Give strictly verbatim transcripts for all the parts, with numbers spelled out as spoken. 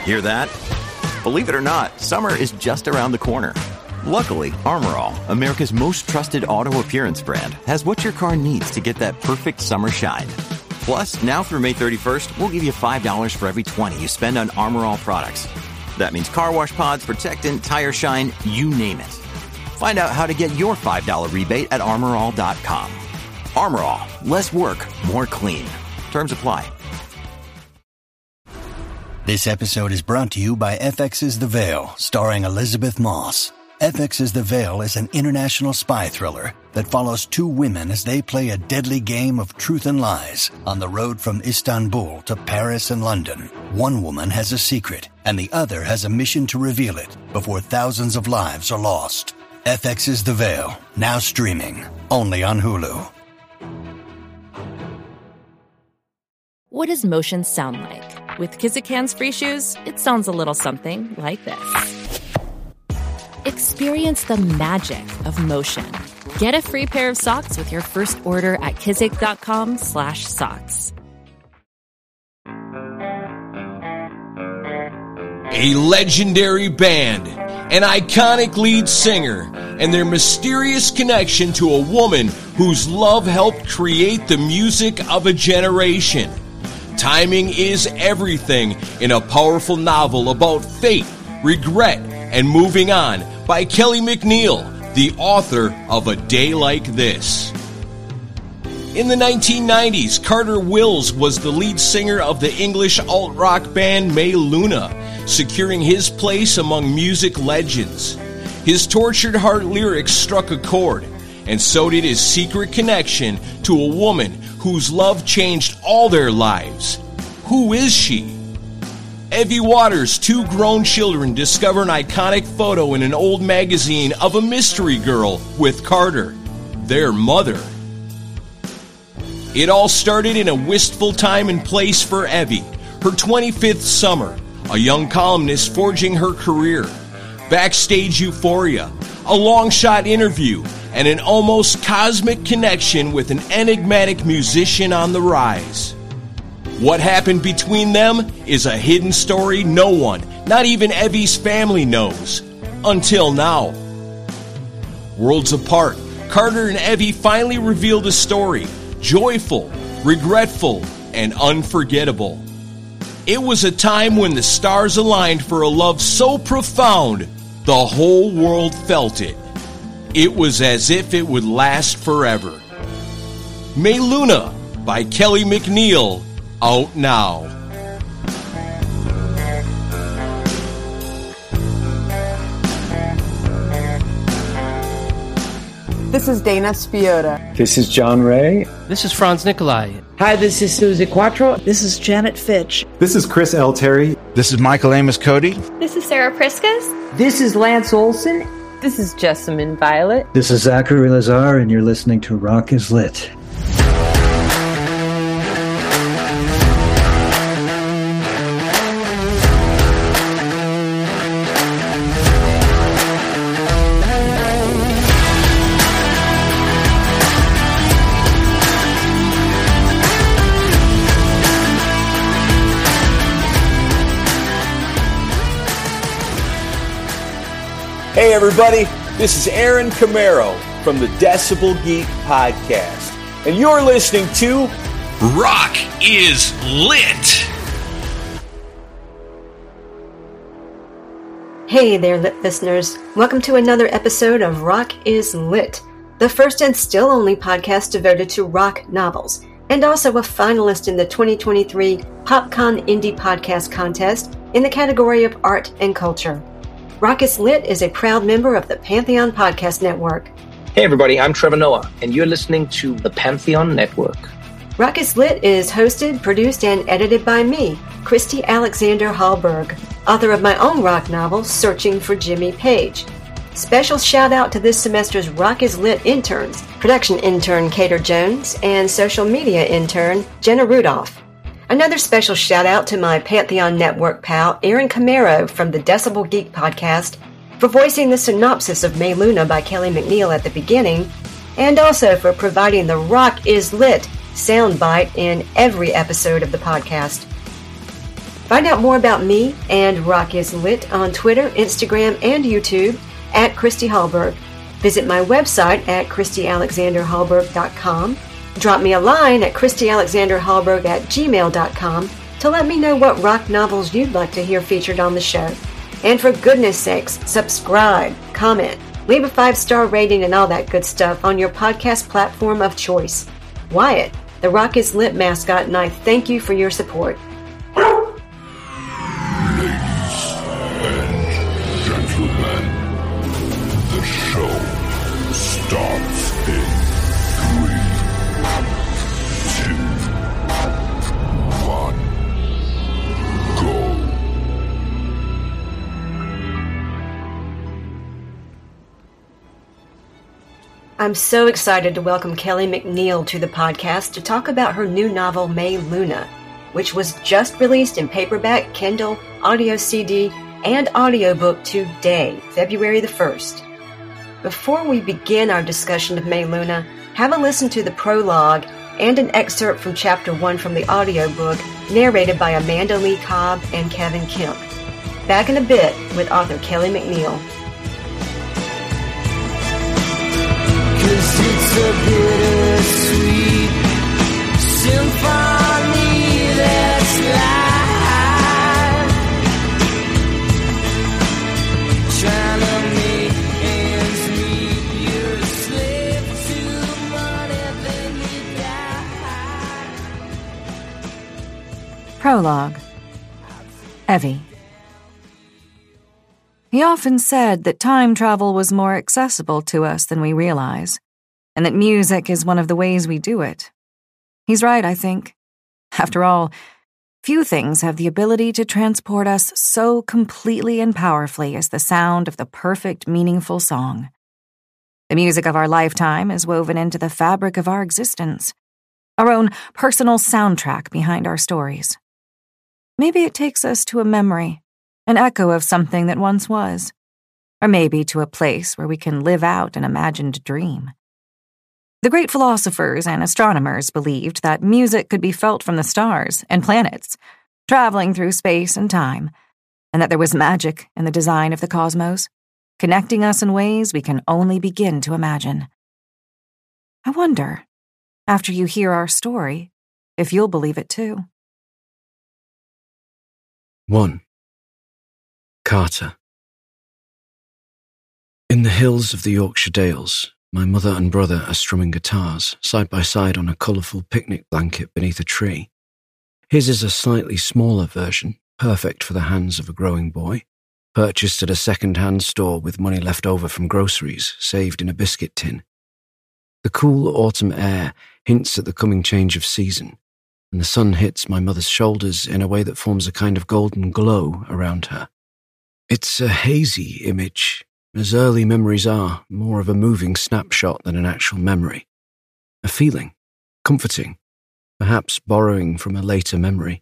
Hear that? Believe it or not, summer is just around the corner. Luckily, Armor All, America's most trusted auto appearance brand, has what your car needs to get that perfect summer shine. Plus, now through May thirty-first, we'll give you five dollars for every twenty you spend on Armor All products. That means car wash pods, protectant, tire shine, you name it. Find out how to get your five dollars rebate at armor all dot com. Armor All, less work, more clean. Terms apply. This episode is brought to you by F X's The Veil, starring Elizabeth Moss. F X's The Veil is an international spy thriller that follows two women as they play a deadly game of truth and lies on the road from Istanbul to Paris and London. One woman has a secret, and the other has a mission to reveal it before thousands of lives are lost. F X's The Veil, now streaming, only on Hulu. What does motion sound like? With Kizikans free shoes, it sounds a little something like this. Experience the magic of motion. Get a free pair of socks with your first order at kizik.com slash socks. A legendary band, an iconic lead singer, and their mysterious connection to a woman whose love helped create the music of a generation. Timing is everything in a powerful novel about fate, regret, and moving on by Kelly McNeil, the author of A Day Like This. In the nineteen nineties, Carter Wills was the lead singer of the English alt-rock band May Luna, securing his place among music legends. His tortured heart lyrics struck a chord, and so did his secret connection to a woman whose love changed all their lives. Who is she? Evie Waters' two grown children discover an iconic photo in an old magazine of a mystery girl with Carter, their mother. It all started in a wistful time and place for Evie, her twenty-fifth summer, a young columnist forging her career. Backstage euphoria, a long-shot interview, and an almost cosmic connection with an enigmatic musician on the rise. What happened between them is a hidden story no one, not even Evie's family, knows. Until now. Worlds apart, Carter and Evie finally revealed a story, joyful, regretful, and unforgettable. It was a time when the stars aligned for a love so profound, the whole world felt it. It was as if it would last forever. May Luna by Kelly McNeil, out now. This is Dana Spiotta. This is John Ray. This is Franz Nicolai. Hi, this is Susie Quattro. This is Janet Fitch. This is Chris L. Terry. This is Michael Amos Cody. This is Sarah Priscus. This is Lance Olson. This is Jessamine Violet. This is Zachary Lazar, and you're listening to Rock is Lit. Hey everybody, this is Aaron Camaro from the Decibel Geek Podcast, and you're listening to Rock is Lit. Hey there, Lit listeners. Welcome to another episode of Rock is Lit, the first and still only podcast devoted to rock novels, and also a finalist in the twenty twenty-three PopCon Indie Podcast Contest in the category of Art and Culture. Rock is Lit is a proud member of the Pantheon Podcast Network. Hey everybody, I'm Trevor Noah, and you're listening to the Pantheon Network. Rock is Lit is hosted, produced, and edited by me, Christy Alexander Hallberg, author of my own rock novel, Searching for Jimmy Page. Special shout out to this semester's Rock is Lit interns, production intern Cater Jones, and social media intern Jenna Rudolph. Another special shout out to my Pantheon Network pal, Aaron Camaro from the Decibel Geek Podcast, for voicing the synopsis of May Luna by Kelly McNeil at the beginning, and also for providing the Rock is Lit soundbite in every episode of the podcast. Find out more about me and Rock is Lit on Twitter, Instagram, and YouTube at Christy Hallberg. Visit my website at christy alexander hallberg dot com. Drop me a line at christy alexander hallberg at gmail dot com to let me know what rock novels you'd like to hear featured on the show. And for goodness sakes, subscribe, comment, leave a five-star rating and all that good stuff on your podcast platform of choice. Wyatt, the Rock is Lit mascot, and I thank you for your support. I'm so excited to welcome Kelly McNeil to the podcast to talk about her new novel, May Luna, which was just released in paperback, Kindle, audio C D, and audiobook today, February the first. Before we begin our discussion of May Luna, have a listen to the prologue and an excerpt from chapter one from the audiobook, narrated by Amanda Lee Cobb and Kevin Kemp. Back in a bit with author Kelly McNeil. It's a bittersweet symphony that's live, trying to make ends meet. You're a slave to money, then you die. Prologue. Evie. He often said that time travel was more accessible to us than we realize, and that music is one of the ways we do it. He's right, I think. After all, few things have the ability to transport us so completely and powerfully as the sound of the perfect, meaningful song. The music of our lifetime is woven into the fabric of our existence, our own personal soundtrack behind our stories. Maybe it takes us to a memory, an echo of something that once was, or maybe to a place where we can live out an imagined dream. The great philosophers and astronomers believed that music could be felt from the stars and planets, traveling through space and time, and that there was magic in the design of the cosmos, connecting us in ways we can only begin to imagine. I wonder, after you hear our story, if you'll believe it too. one. Carter. In the hills of the Yorkshire Dales, my mother and brother are strumming guitars, side by side on a colourful picnic blanket beneath a tree. His is a slightly smaller version, perfect for the hands of a growing boy, purchased at a second-hand store with money left over from groceries, saved in a biscuit tin. The cool autumn air hints at the coming change of season, and the sun hits my mother's shoulders in a way that forms a kind of golden glow around her. It's a hazy image, as early memories are, more of a moving snapshot than an actual memory. A feeling, comforting, perhaps borrowing from a later memory.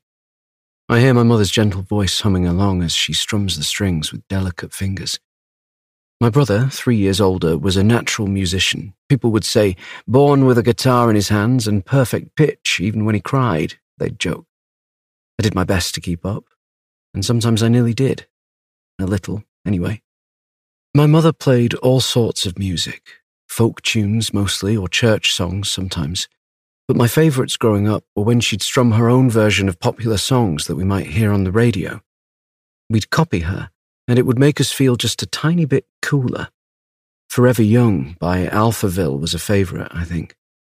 I hear my mother's gentle voice humming along as she strums the strings with delicate fingers. My brother, three years older, was a natural musician. People would say, born with a guitar in his hands and perfect pitch, even when he cried, they'd joke. I did my best to keep up, and sometimes I nearly did. A little, anyway. My mother played all sorts of music, folk tunes mostly, or church songs sometimes, but my favourites growing up were when she'd strum her own version of popular songs that we might hear on the radio. We'd copy her, and it would make us feel just a tiny bit cooler. Forever Young by Alphaville was a favourite, I think.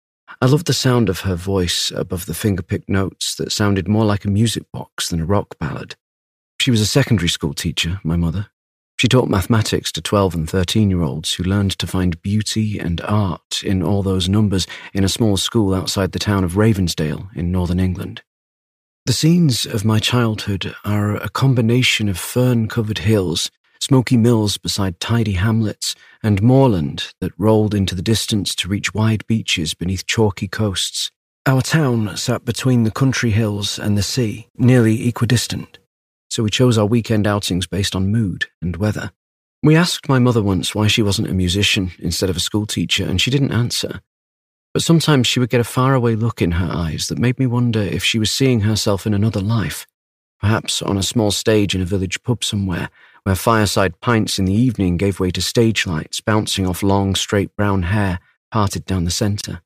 I loved the sound of her voice above the finger-picked notes that sounded more like a music box than a rock ballad. She was a secondary school teacher, my mother. She taught mathematics to twelve and thirteen-year-olds who learned to find beauty and art in all those numbers in a small school outside the town of Ravensdale in northern England. The scenes of my childhood are a combination of fern-covered hills, smoky mills beside tidy hamlets, and moorland that rolled into the distance to reach wide beaches beneath chalky coasts. Our town sat between the country hills and the sea, nearly equidistant, so we chose our weekend outings based on mood and weather. We asked my mother once why she wasn't a musician instead of a schoolteacher, and she didn't answer. But sometimes she would get a faraway look in her eyes that made me wonder if she was seeing herself in another life, perhaps on a small stage in a village pub somewhere, where fireside pints in the evening gave way to stage lights bouncing off long, straight brown hair parted down the centre.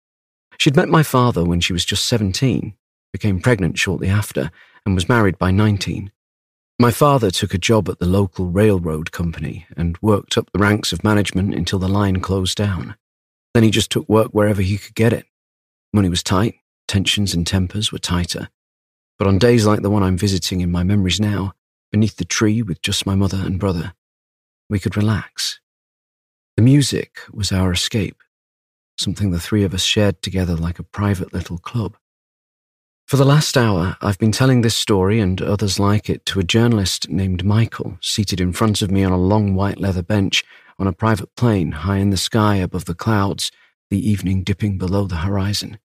She'd met my father when she was just seventeen, became pregnant shortly after, and was married by nineteen. My father took a job at the local railroad company and worked up the ranks of management until the line closed down. Then he just took work wherever he could get it. Money was tight, tensions and tempers were tighter. But on days like the one I'm visiting in my memories now, beneath the tree with just my mother and brother, we could relax. The music was our escape, something the three of us shared together like a private little club. For the last hour, I've been telling this story and others like it to a journalist named Michael, seated in front of me on a long white leather bench on a private plane high in the sky above the clouds, the evening dipping below the horizon.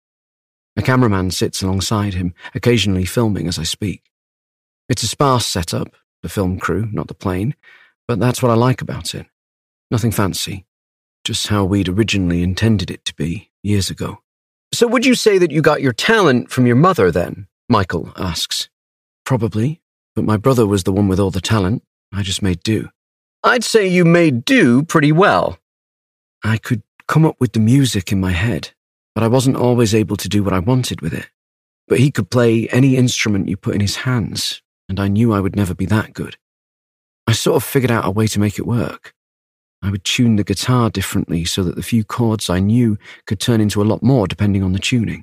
A cameraman sits alongside him, occasionally filming as I speak. It's a sparse setup, the film crew, not the plane, but that's what I like about it. Nothing fancy, just how we'd originally intended it to be years ago. So would you say that you got your talent from your mother then? Michael asks. Probably, but my brother was the one with all the talent. I just made do. I'd say you made do pretty well. I could come up with the music in my head, but I wasn't always able to do what I wanted with it. But he could play any instrument you put in his hands, and I knew I would never be that good. I sort of figured out a way to make it work. I would tune the guitar differently so that the few chords I knew could turn into a lot more depending on the tuning.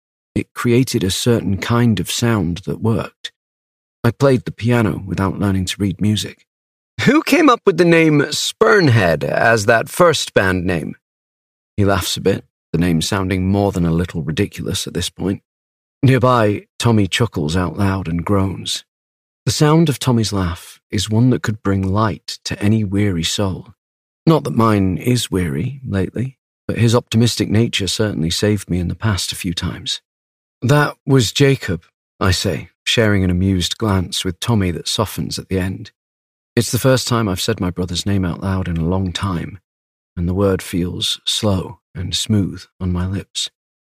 It created a certain kind of sound that worked. I played the piano without learning to read music. Who came up with the name Spurnhead as that first band name? He laughs a bit, the name sounding more than a little ridiculous at this point. Nearby, Tommy chuckles out loud and groans. The sound of Tommy's laugh is one that could bring light to any weary soul. Not that mine is weary lately, but his optimistic nature certainly saved me in the past a few times. That was Jacob, I say, sharing an amused glance with Tommy that softens at the end. It's the first time I've said my brother's name out loud in a long time, and the word feels slow and smooth on my lips.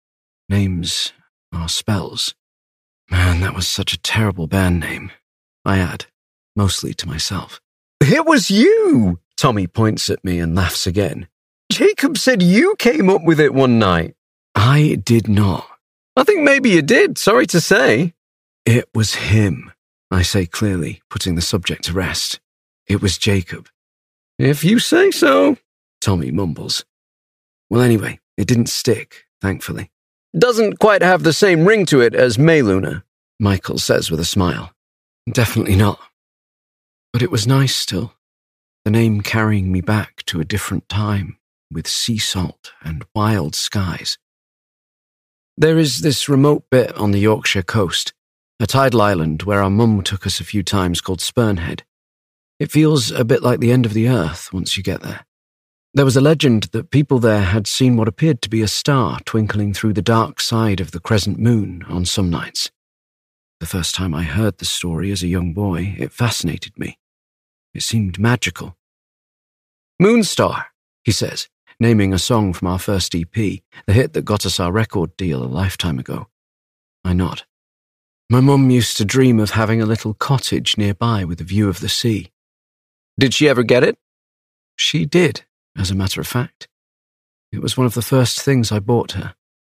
Names are spells. Man, that was such a terrible band name, I add, mostly to myself. It was you! Tommy points at me and laughs again. Jacob said you came up with it one night. I did not. I think maybe you did, sorry to say. It was him, I say clearly, putting the subject to rest. It was Jacob. If you say so, Tommy mumbles. Well, anyway, it didn't stick, thankfully. Doesn't quite have the same ring to it as Mayluna, Michael says with a smile. Definitely not. But it was nice still. The name carrying me back to a different time, with sea salt and wild skies. There is this remote bit on the Yorkshire coast, a tidal island where our mum took us a few times called Spurnhead. It feels a bit like the end of the earth once you get there. There was a legend that people there had seen what appeared to be a star twinkling through the dark side of the crescent moon on some nights. The first time I heard the story as a young boy, it fascinated me. It seemed magical. Moonstar, he says, naming a song from our first E P, the hit that got us our record deal a lifetime ago. I nod. My mum used to dream of having a little cottage nearby with a view of the sea. Did she ever get it? She did, as a matter of fact. It was one of the first things I bought her.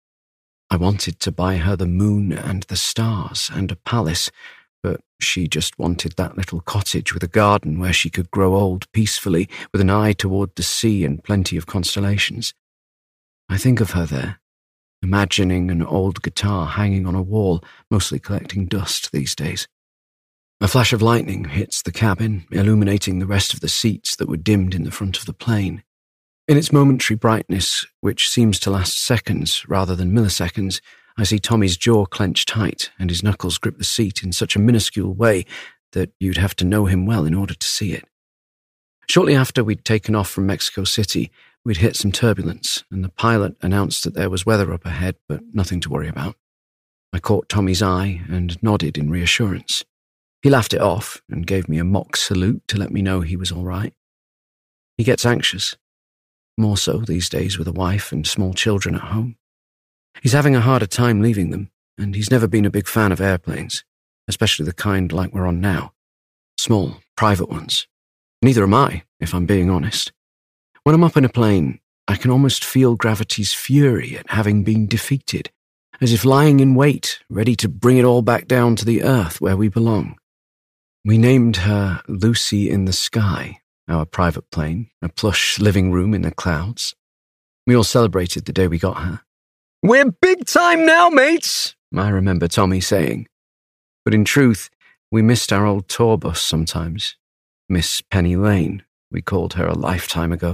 I wanted to buy her the moon and the stars and a palace, but she just wanted that little cottage with a garden where she could grow old peacefully with an eye toward the sea and plenty of constellations. I think of her there, imagining an old guitar hanging on a wall, mostly collecting dust these days. A flash of lightning hits the cabin, illuminating the rest of the seats that were dimmed in the front of the plane. In its momentary brightness, which seems to last seconds rather than milliseconds, I see Tommy's jaw clench tight and his knuckles grip the seat in such a minuscule way that you'd have to know him well in order to see it. Shortly after we'd taken off from Mexico City, we'd hit some turbulence, and the pilot announced that there was weather up ahead, but nothing to worry about. I caught Tommy's eye and nodded in reassurance. He laughed it off and gave me a mock salute to let me know he was all right. He gets anxious, more so these days with a wife and small children at home. He's having a harder time leaving them, and he's never been a big fan of airplanes, especially the kind like we're on now. Small, private ones. Neither am I, if I'm being honest. When I'm up in a plane, I can almost feel gravity's fury at having been defeated, as if lying in wait, ready to bring it all back down to the earth where we belong. We named her Lucy in the Sky, our private plane, a plush living room in the clouds. We all celebrated the day we got her. "We're big time now, mates," I remember Tommy saying. But in truth, we missed our old tour bus sometimes. Miss Penny Lane, we called her a lifetime ago.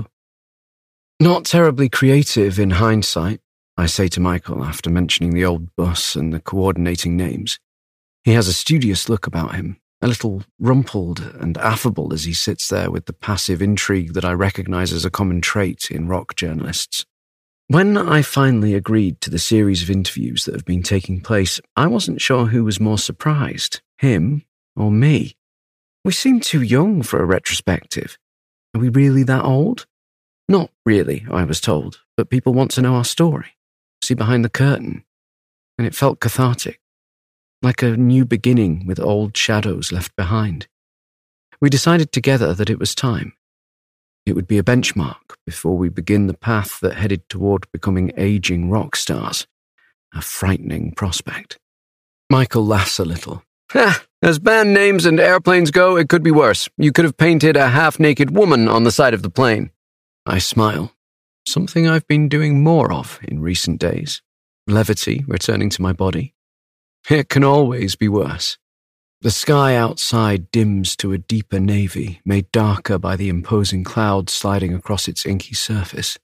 Not terribly creative in hindsight, I say to Michael after mentioning the old bus and the coordinating names. He has a studious look about him, a little rumpled and affable as he sits there with the passive intrigue that I recognize as a common trait in rock journalists. When I finally agreed to the series of interviews that have been taking place, I wasn't sure who was more surprised, him or me. We seem too young for a retrospective. Are we really that old? Not really, I was told, but people want to know our story, see behind the curtain. And it felt cathartic, like a new beginning with old shadows left behind. We decided together that it was time. It would be a benchmark before we begin the path that headed toward becoming aging rock stars. A frightening prospect. Michael laughs a little. Ha! As band names and airplanes go, it could be worse. You could have painted a half-naked woman on the side of the plane. I smile. Something I've been doing more of in recent days. Levity returning to my body. It can always be worse. The sky outside dims to a deeper navy, made darker by the imposing clouds sliding across its inky surface.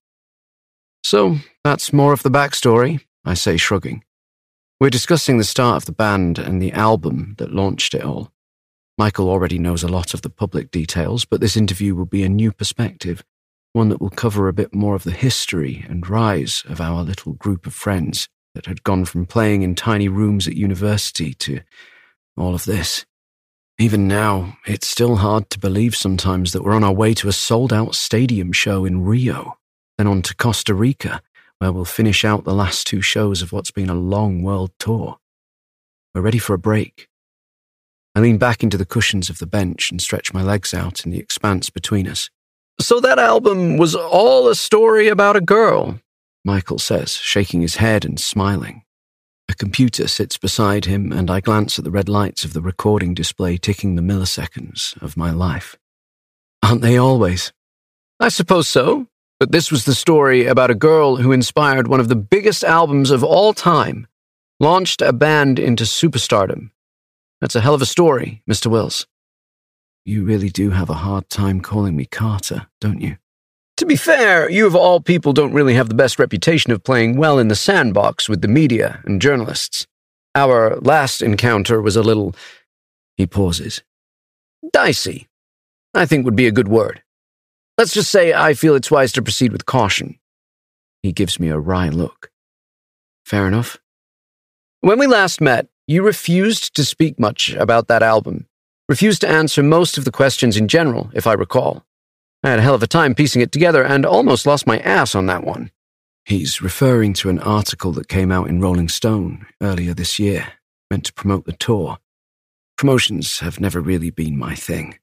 So, that's more of the backstory, I say, shrugging. We're discussing the start of the band and the album that launched it all. Michael already knows a lot of the public details, but this interview will be a new perspective, one that will cover a bit more of the history and rise of our little group of friends that had gone from playing in tiny rooms at university to all of this. Even now, it's still hard to believe sometimes that we're on our way to a sold-out stadium show in Rio, then on to Costa Rica, where we'll finish out the last two shows of what's been a long world tour. We're ready for a break. I lean back into the cushions of the bench and stretch my legs out in the expanse between us. "So that album was all a story about a girl," Michael says, shaking his head and smiling. A computer sits beside him, and I glance at the red lights of the recording display ticking the milliseconds of my life. Aren't they always? I suppose so, but this was the story about a girl who inspired one of the biggest albums of all time, launched a band into superstardom. That's a hell of a story, Mister Wills. You really do have a hard time calling me Carter, don't you? To be fair, you of all people don't really have the best reputation of playing well in the sandbox with the media and journalists. Our last encounter was a little... He pauses. Dicey, I think would be a good word. Let's just say I feel it's wise to proceed with caution. He gives me a wry look. Fair enough. When we last met, you refused to speak much about that album. Refused to answer most of the questions in general, if I recall. I had a hell of a time piecing it together and almost lost my ass on that one. He's referring to an article that came out in Rolling Stone earlier this year, meant to promote the tour. Promotions have never really been my thing.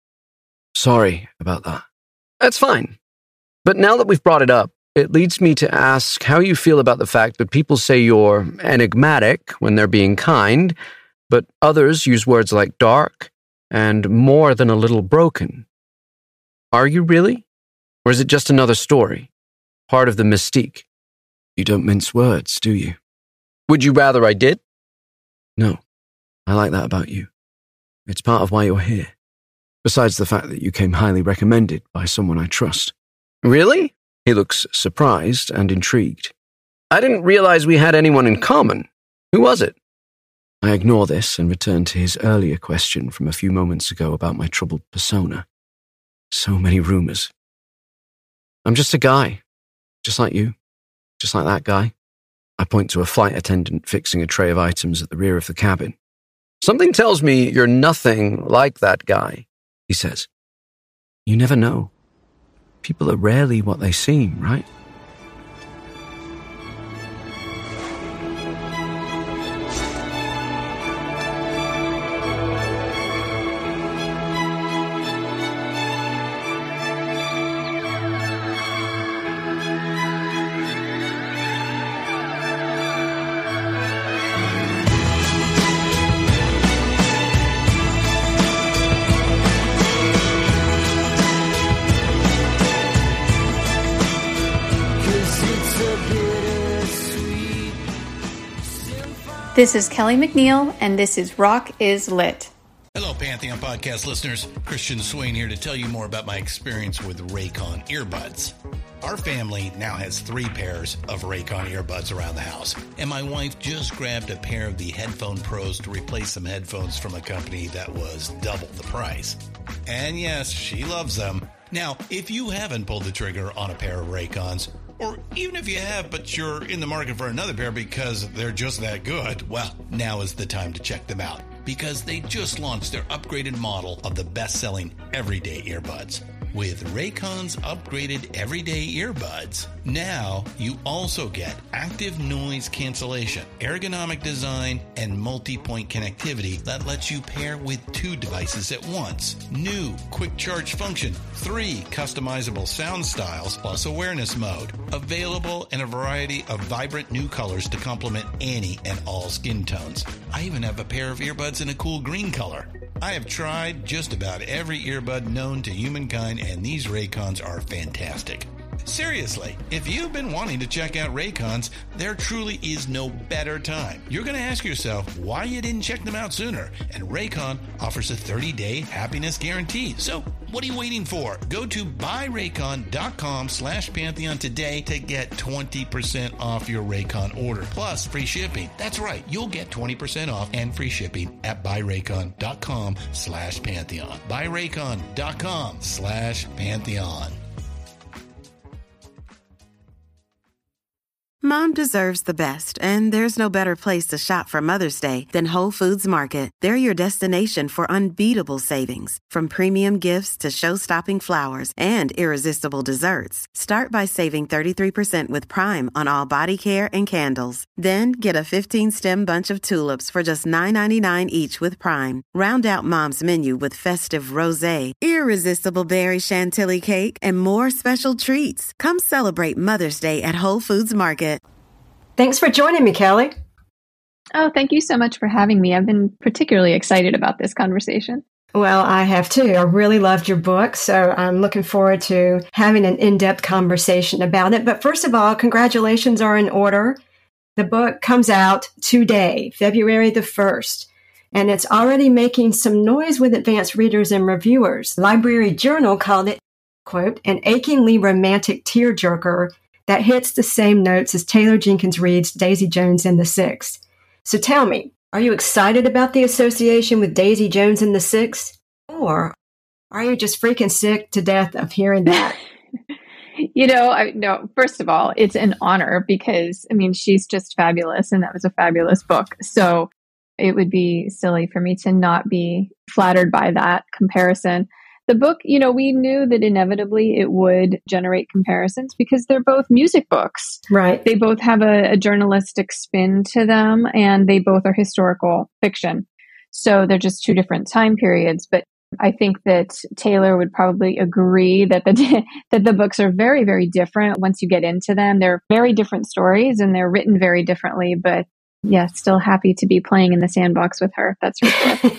Sorry about that. That's fine. But now that we've brought it up, it leads me to ask how you feel about the fact that people say you're enigmatic when they're being kind, but others use words like dark and more than a little broken. Are you really? Or is it just another story? Part of the mystique? You don't mince words, do you? Would you rather I did? No. I like that about you. It's part of why you're here. Besides the fact that you came highly recommended by someone I trust. Really? He looks surprised and intrigued. I didn't realize we had anyone in common. Who was it? I ignore this and return to his earlier question from a few moments ago about my troubled persona. So many rumors. I'm just a guy, just like you, just like that guy. I point to a flight attendant fixing a tray of items at the rear of the cabin. Something tells me you're nothing like that guy, he says. You never know. People are rarely what they seem, right? This is Kelly McNeil, and this is Rock is Lit. Hello, Pantheon Podcast listeners. Christian Swain here to tell you more about my experience with Raycon earbuds. Our family now has three pairs of Raycon earbuds around the house, and my wife just grabbed a pair of the Headphone Pros to replace some headphones from a company that was double the price. And yes, she loves them. Now, if you haven't pulled the trigger on a pair of Raycons, or even if you have, but you're in the market for another pair because they're just that good, well, now is the time to check them out, because they just launched their upgraded model of the best-selling everyday earbuds. With Raycon's upgraded everyday earbuds, now you also get active noise cancellation, ergonomic design, and multi-point connectivity that lets you pair with two devices at once. New quick charge function, three customizable sound styles, plus awareness mode. Available in a variety of vibrant new colors to complement any and all skin tones. I even have a pair of earbuds in a cool green color. I have tried just about every earbud known to humankind, and these Raycons are fantastic. Seriously, if you've been wanting to check out Raycons, there truly is no better time. You're going to ask yourself why you didn't check them out sooner, and Raycon offers a thirty-day happiness guarantee. So what are you waiting for? Go to buyraycon.com slash Pantheon today to get twenty percent off your Raycon order, plus free shipping. That's right, you'll get twenty percent off and free shipping at buyraycon.com slash Pantheon. buyraycon.com slash Pantheon. Mom deserves the best, and there's no better place to shop for Mother's Day than Whole Foods Market. They're your destination for unbeatable savings, from premium gifts to show-stopping flowers and irresistible desserts. Start by saving thirty-three percent with Prime on all body care and candles. Then get a fifteen-stem bunch of tulips for just nine ninety-nine each with Prime. Round out Mom's menu with festive rosé, irresistible berry chantilly cake, and more special treats. Come celebrate Mother's Day at Whole Foods Market. Thanks for joining me, Kelly. Oh, thank you so much for having me. I've been particularly excited about this conversation. Well, I have too. I really loved your book, so I'm looking forward to having an in-depth conversation about it. But first of all, congratulations are in order. The book comes out today, February the first, and it's already making some noise with advanced readers and reviewers. Library Journal called it, quote, an achingly romantic tearjerker that hits the same notes as Taylor Jenkins Reid's Daisy Jones and the Six. So tell me, are you excited about the association with Daisy Jones and the Six? Or are you just freaking sick to death of hearing that? You know, I, no, first of all, it's an honor because, I mean, she's just fabulous, and that was a fabulous book. So it would be silly for me to not be flattered by that comparison. The book, you know, we knew that inevitably it would generate comparisons because they're both music books. Right. They both have a, a journalistic spin to them, and they both are historical fiction. So they're just two different time periods. But I think that Taylor would probably agree that the that the books are very, very different once you get into them. They're very different stories, and they're written very differently. But yeah, still happy to be playing in the sandbox with her. That's for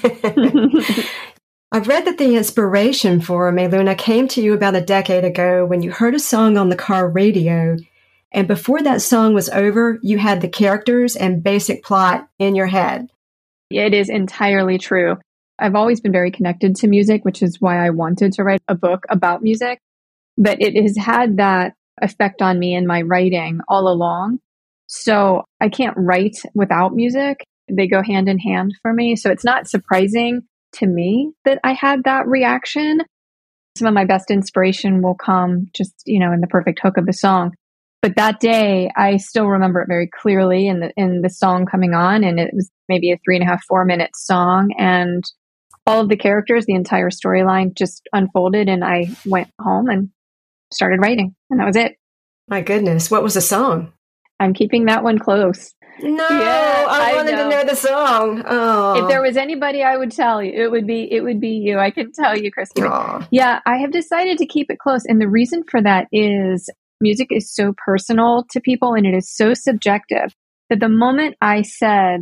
sure. I've read that the inspiration for Mayluna came to you about a decade ago when you heard a song on the car radio, and before that song was over, you had the characters and basic plot in your head. It is entirely true. I've always been very connected to music, which is why I wanted to write a book about music, but it has had that effect on me in my writing all along. So I can't write without music. They go hand in hand for me. So it's not surprising to me that I had that reaction. Some of my best inspiration will come just, you know, in the perfect hook of the song. But that day, I still remember it very clearly in the in the song coming on, and it was maybe a three and a half, four minute song, and all of the characters, the entire storyline just unfolded, and I went home and started writing, and that was it. My goodness, what was the song? I'm keeping that one close. No, yeah, I, I wanted know. to know the song. Oh. If there was anybody I would tell you, it would be it would be you. I can tell you, Christy. Yeah, I have decided to keep it close. And the reason for that is music is so personal to people, and it is so subjective that the moment I said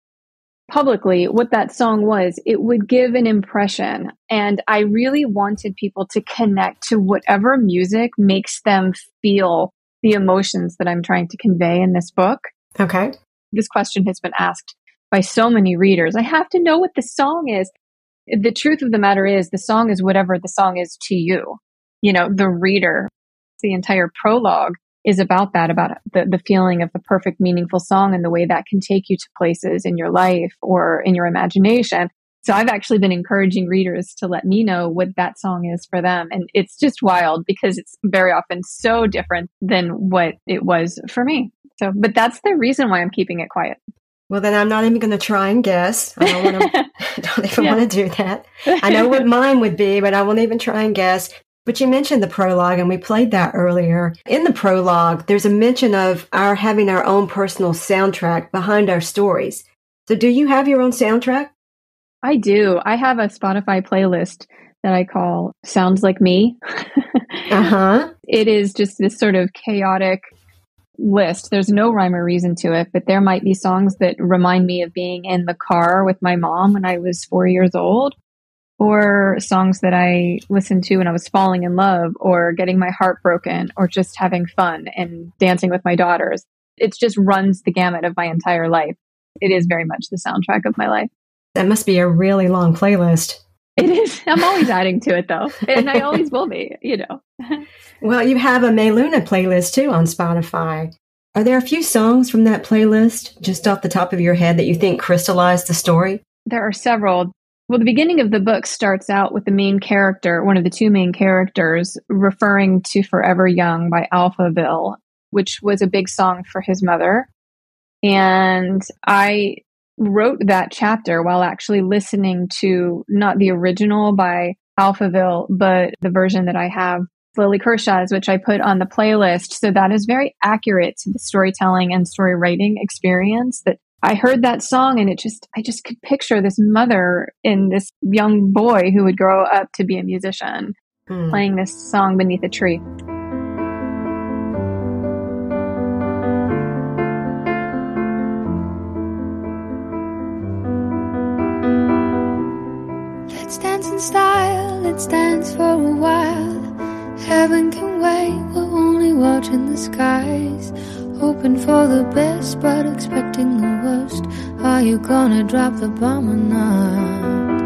publicly what that song was, it would give an impression. And I really wanted people to connect to whatever music makes them feel the emotions that I'm trying to convey in this book. Okay. This question has been asked by so many readers. I have to know what the song is. The truth of the matter is the song is whatever the song is to you. You know, the reader, the entire prologue is about that, about the, the feeling of the perfect, meaningful song and the way that can take you to places in your life or in your imagination. So I've actually been encouraging readers to let me know what that song is for them. And it's just wild because it's very often so different than what it was for me. So, but that's the reason why I'm keeping it quiet. Well, then I'm not even going to try and guess. I don't, want to, don't even yeah. want to do that. I know what mine would be, but I won't even try and guess. But you mentioned the prologue, and we played that earlier. In the prologue, there's a mention of our having our own personal soundtrack behind our stories. So do you have your own soundtrack? I do. I have a Spotify playlist that I call Sounds Like Me. Uh-huh. It is just this sort of chaotic list. There's no rhyme or reason to it, but there might be songs that remind me of being in the car with my mom when I was four years old, or songs that I listened to when I was falling in love or getting my heart broken or just having fun and dancing with my daughters. It just runs the gamut of my entire life. It is very much the soundtrack of my life. That must be a really long playlist. It is. I'm always adding to it, though. And I always will be, you know. Well, you have a Mayluna playlist, too, on Spotify. Are there a few songs from that playlist, just off the top of your head, that you think crystallized the story? There are several. Well, the beginning of the book starts out with the main character, one of the two main characters, referring to Forever Young by Alphaville, which was a big song for his mother. And I wrote that chapter while actually listening to not the original by Alphaville, but the version that I have, Lily Kershaw's, which I put on the playlist. So that is very accurate to the storytelling and story writing experience. That I heard that song and it just, I just could picture this mother and this young boy who would grow up to be a musician mm. playing this song beneath a tree. Let's dance in style, let's dance for a while. Heaven can wait, we're only watching the skies. Hoping for the best, but expecting the worst. Are you gonna drop the bomb or not?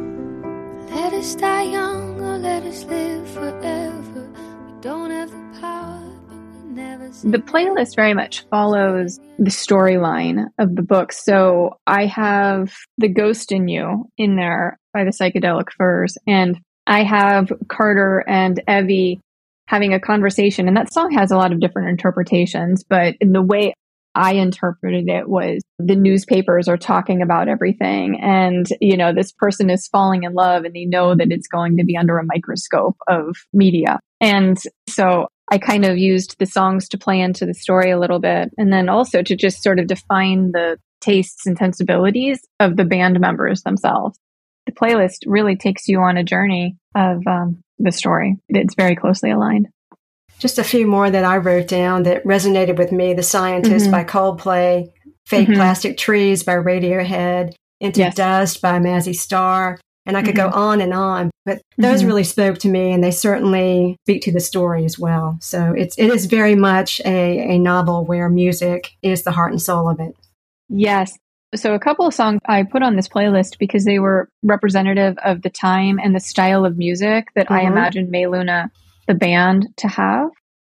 Let us die young or let us live forever. We don't have the power, but we never... The playlist very much follows the storyline of the book. So I have The Ghost in You in there by the Psychedelic Furs. And I have Carter and Evie having a conversation. And that song has a lot of different interpretations. But in the way I interpreted it was the newspapers are talking about everything. And, you know, this person is falling in love and they know that it's going to be under a microscope of media. And so I kind of used the songs to play into the story a little bit. And then also to just sort of define the tastes and sensibilities of the band members themselves. The playlist really takes you on a journey of um, the story. It's very closely aligned. Just a few more that I wrote down that resonated with me. The Scientist mm-hmm. by Coldplay, Fake mm-hmm. Plastic Trees by Radiohead, Into yes. Dust by Mazzy Star. And I could mm-hmm. go on and on, but those mm-hmm. really spoke to me and they certainly speak to the story as well. So it's, it is very much a, a novel where music is the heart and soul of it. Yes. So a couple of songs I put on this playlist because they were representative of the time and the style of music that mm-hmm. I imagined Mayluna, the band, to have.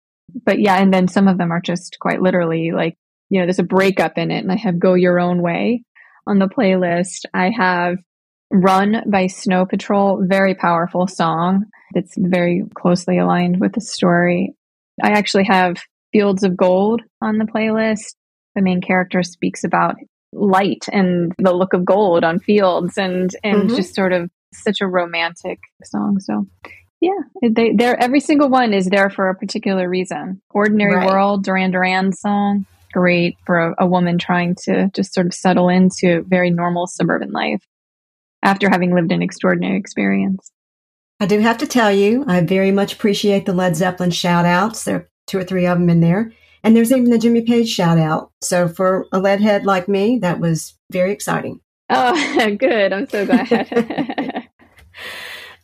But yeah, and then some of them are just quite literally like, you know, there's a breakup in it. And I have Go Your Own Way on the playlist. I have Run by Snow Patrol, very powerful song that's very closely aligned with the story. I actually have Fields of Gold on the playlist. The main character speaks about light and the look of gold on fields and and mm-hmm. just sort of such a romantic song. So yeah, they they're every single one is there for a particular reason. Ordinary right. World, Duran Duran song, great for a, a woman trying to just sort of settle into very normal suburban life after having lived an extraordinary experience. I do have to tell you, I very much appreciate the Led Zeppelin shout outs. There are two or three of them in there. And there's even the Jimmy Page shout out. So for a lead head like me, that was very exciting. Oh, good. I'm so glad.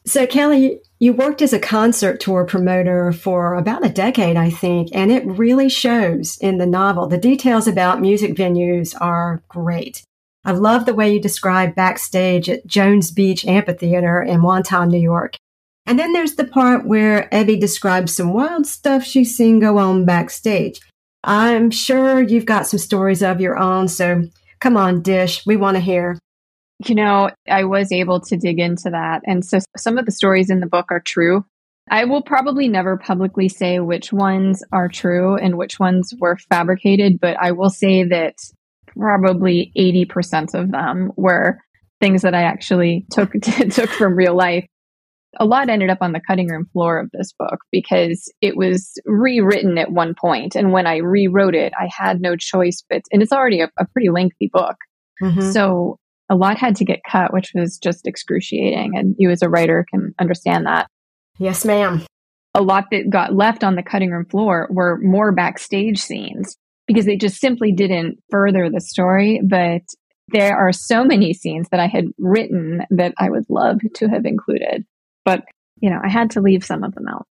So, Kelly, you worked as a concert tour promoter for about a decade, I think, and it really shows in the novel. The details about music venues are great. I love the way you describe backstage at Jones Beach Amphitheater in Wonton, New York. And then there's the part where Evie describes some wild stuff she's seen go on backstage. I'm sure you've got some stories of your own, so come on, dish. We want to hear. You know, I was able to dig into that. And so some of the stories in the book are true. I will probably never publicly say which ones are true and which ones were fabricated, but I will say that probably eighty percent of them were things that I actually took took from real life. A lot ended up on the cutting room floor of this book because it was rewritten at one point. And when I rewrote it, I had no choice, but, and it's already a, a pretty lengthy book. Mm-hmm. So a lot had to get cut, which was just excruciating. And you as a writer can understand that. Yes, ma'am. A lot that got left on the cutting room floor were more backstage scenes because they just simply didn't further the story. But there are so many scenes that I had written that I would love to have included. But, you know, I had to leave some of them out.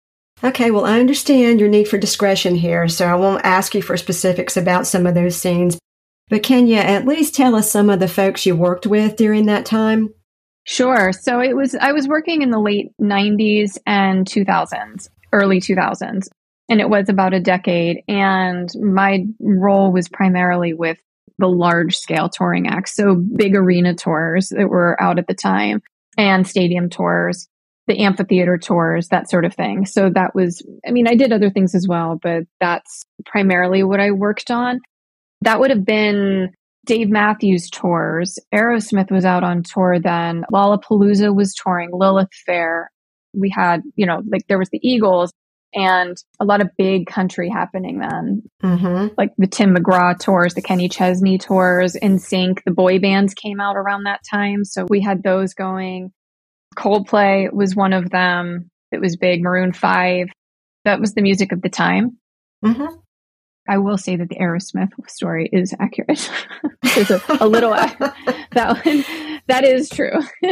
Okay, well, I understand your need for discretion here, so I won't ask you for specifics about some of those scenes. But can you at least tell us some of the folks you worked with during that time? Sure. So it was, I was working in the late nineties and two thousands, early two thousands, and it was about a decade. And my role was primarily with the large scale touring acts. So big arena tours that were out at the time and stadium tours, the amphitheater tours, that sort of thing. So that was, I mean, I did other things as well, but that's primarily what I worked on. That would have been Dave Matthews tours. Aerosmith was out on tour then. Lollapalooza was touring. Lilith Fair. We had, you know, like there was the Eagles and a lot of big country happening then. Mm-hmm. Like the Tim McGraw tours, the Kenny Chesney tours, N Sync, the boy bands came out around that time. So we had those going. Coldplay was one of them. It was big. Maroon five. That was the music of the time. Mm-hmm. I will say that the Aerosmith story is accurate. There's a, a little, that one, that is true. uh,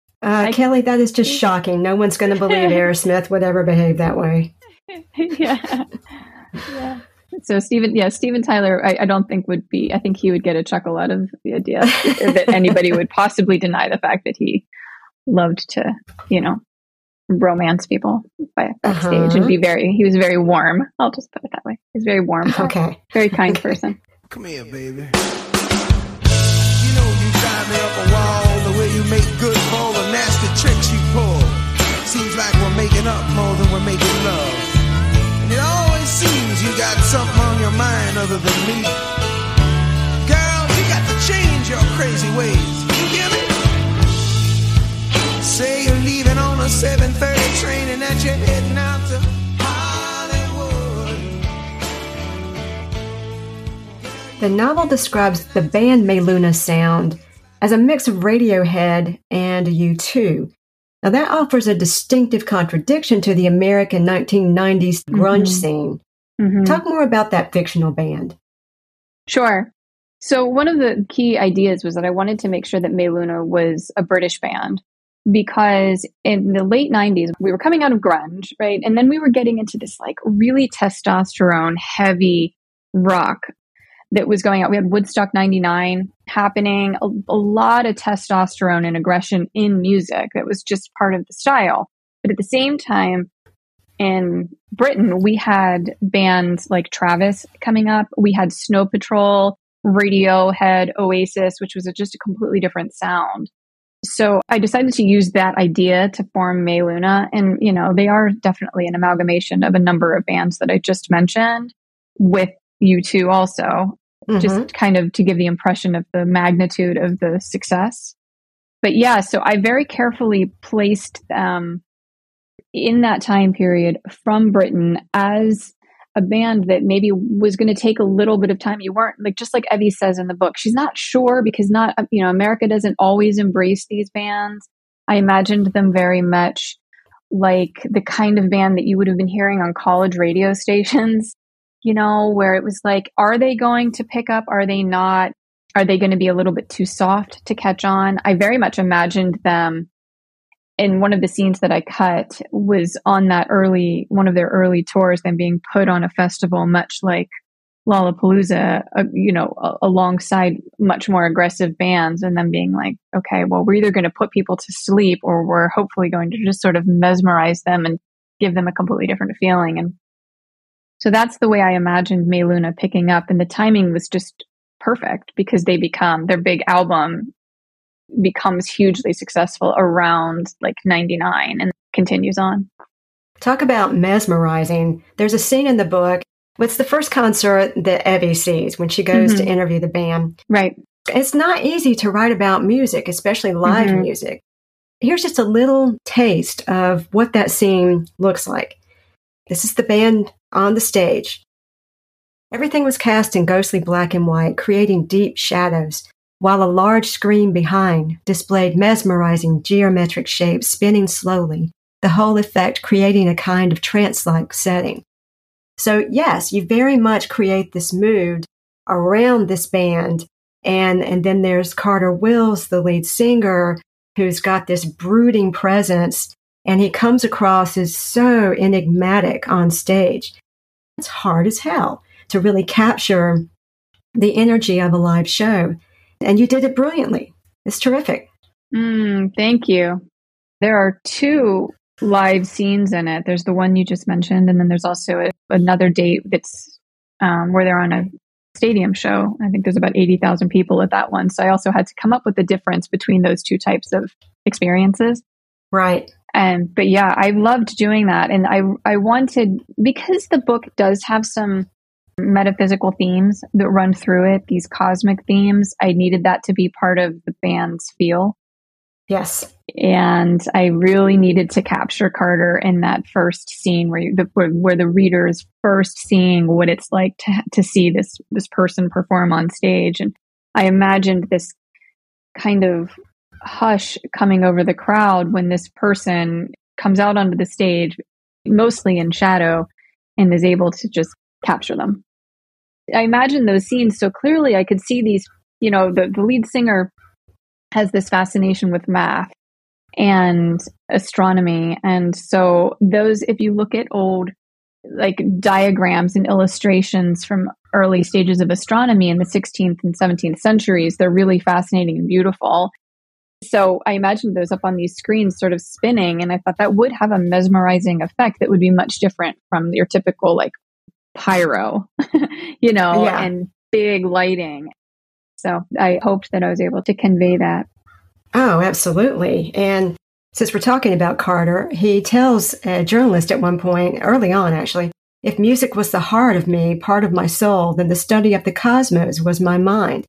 I, Kelly, that is just shocking. No one's going to believe Aerosmith would ever behave that way. Yeah. Yeah. So Steven, yeah, Steven Tyler, I, I don't think would be, I think he would get a chuckle out of the idea that anybody would possibly deny the fact that he loved to, you know, romance people by backstage uh-huh. and be very, he was very warm. I'll just put it that way. He's very warm. Okay. Very kind person. Come here, baby. You know you drive me up a wall, the way you make good for all the nasty tricks you pull. Seems like we're making up more than we're making love. And it always seems you got something on your mind other than me. Girl, you got to change your crazy ways. You hear me? Say you're leaving on a seven thirty train and that you're heading out to Hollywood. The novel describes the band Mayluna sound as a mix of Radiohead and U two. Now that offers a distinctive contradiction to the American nineteen nineties grunge mm-hmm. scene. Mm-hmm. Talk more about that fictional band. Sure. So one of the key ideas was that I wanted to make sure that Mayluna was a British band. Because in the late nineties, we were coming out of grunge, right? And then we were getting into this like really testosterone heavy rock that was going out. We had Woodstock ninety-nine happening, a, a lot of testosterone and aggression in music. That was just part of the style. But at the same time, in Britain, we had bands like Travis coming up. We had Snow Patrol, Radiohead, Oasis, which was a, just a completely different sound. So I decided to use that idea to form Mayluna. And, you know, they are definitely an amalgamation of a number of bands that I just mentioned with U two also, mm-hmm. just kind of to give the impression of the magnitude of the success. But yeah, so I very carefully placed them in that time period from Britain as a band that maybe was going to take a little bit of time. You weren't like, just like Evie says in the book, she's not sure because not, you know, America doesn't always embrace these bands. I imagined them very much like the kind of band that you would have been hearing on college radio stations, you know, where it was like, are they going to pick up? Are they not? Are they going to be a little bit too soft to catch on? I very much imagined them And one of the scenes that I cut was on that early, one of their early tours, then being put on a festival, much like Lollapalooza, uh, you know, uh, alongside much more aggressive bands, and then being like, okay, well, we're either going to put people to sleep or we're hopefully going to just sort of mesmerize them and give them a completely different feeling. And so that's the way I imagined May Luna picking up. And the timing was just perfect because they become, their big album becomes hugely successful around like ninety-nine and continues on. Talk about mesmerizing. There's a scene in the book. It's the first concert that Evie sees when she goes mm-hmm. to interview the band. Right. It's not easy to write about music, especially live mm-hmm. music. Here's just a little taste of what that scene looks like. This is the band on the stage. Everything was cast in ghostly black and white, creating deep shadows, while a large screen behind displayed mesmerizing geometric shapes spinning slowly, the whole effect creating a kind of trance-like setting. So yes, you very much create this mood around this band, and, and then there's Carter Wills, the lead singer, who's got this brooding presence, and he comes across as so enigmatic on stage. It's hard as hell to really capture the energy of a live show. And you did it brilliantly. It's terrific. Mm, thank you. There are two live scenes in it. There's the one you just mentioned, and then there's also a, another date that's um, where they're on a stadium show. I think there's about eighty thousand people at that one. So I also had to come up with the difference between those two types of experiences. Right. And but yeah, I loved doing that. And I I wanted, because the book does have some metaphysical themes that run through it, these cosmic themes, I needed that to be part of the band's feel. Yes. And I really needed to capture Carter in that first scene where you, the, where, where the reader is first seeing what it's like to to see this this person perform on stage. And I imagined this kind of hush coming over the crowd when this person comes out onto the stage, mostly in shadow, and is able to just capture them. I imagine those scenes so clearly. I could see these, you know, the, the lead singer has this fascination with math and astronomy. And so those, if you look at old like diagrams and illustrations from early stages of astronomy in the sixteenth and seventeenth centuries, they're really fascinating and beautiful. So I imagined those up on these screens sort of spinning, and I thought that would have a mesmerizing effect that would be much different from your typical like pyro, you know, yeah. and big lighting. So I hoped that I was able to convey that. Oh, absolutely. And since we're talking about Carter, he tells a journalist at one point, early on actually, if music was the heart of me, part of my soul, then the study of the cosmos was my mind.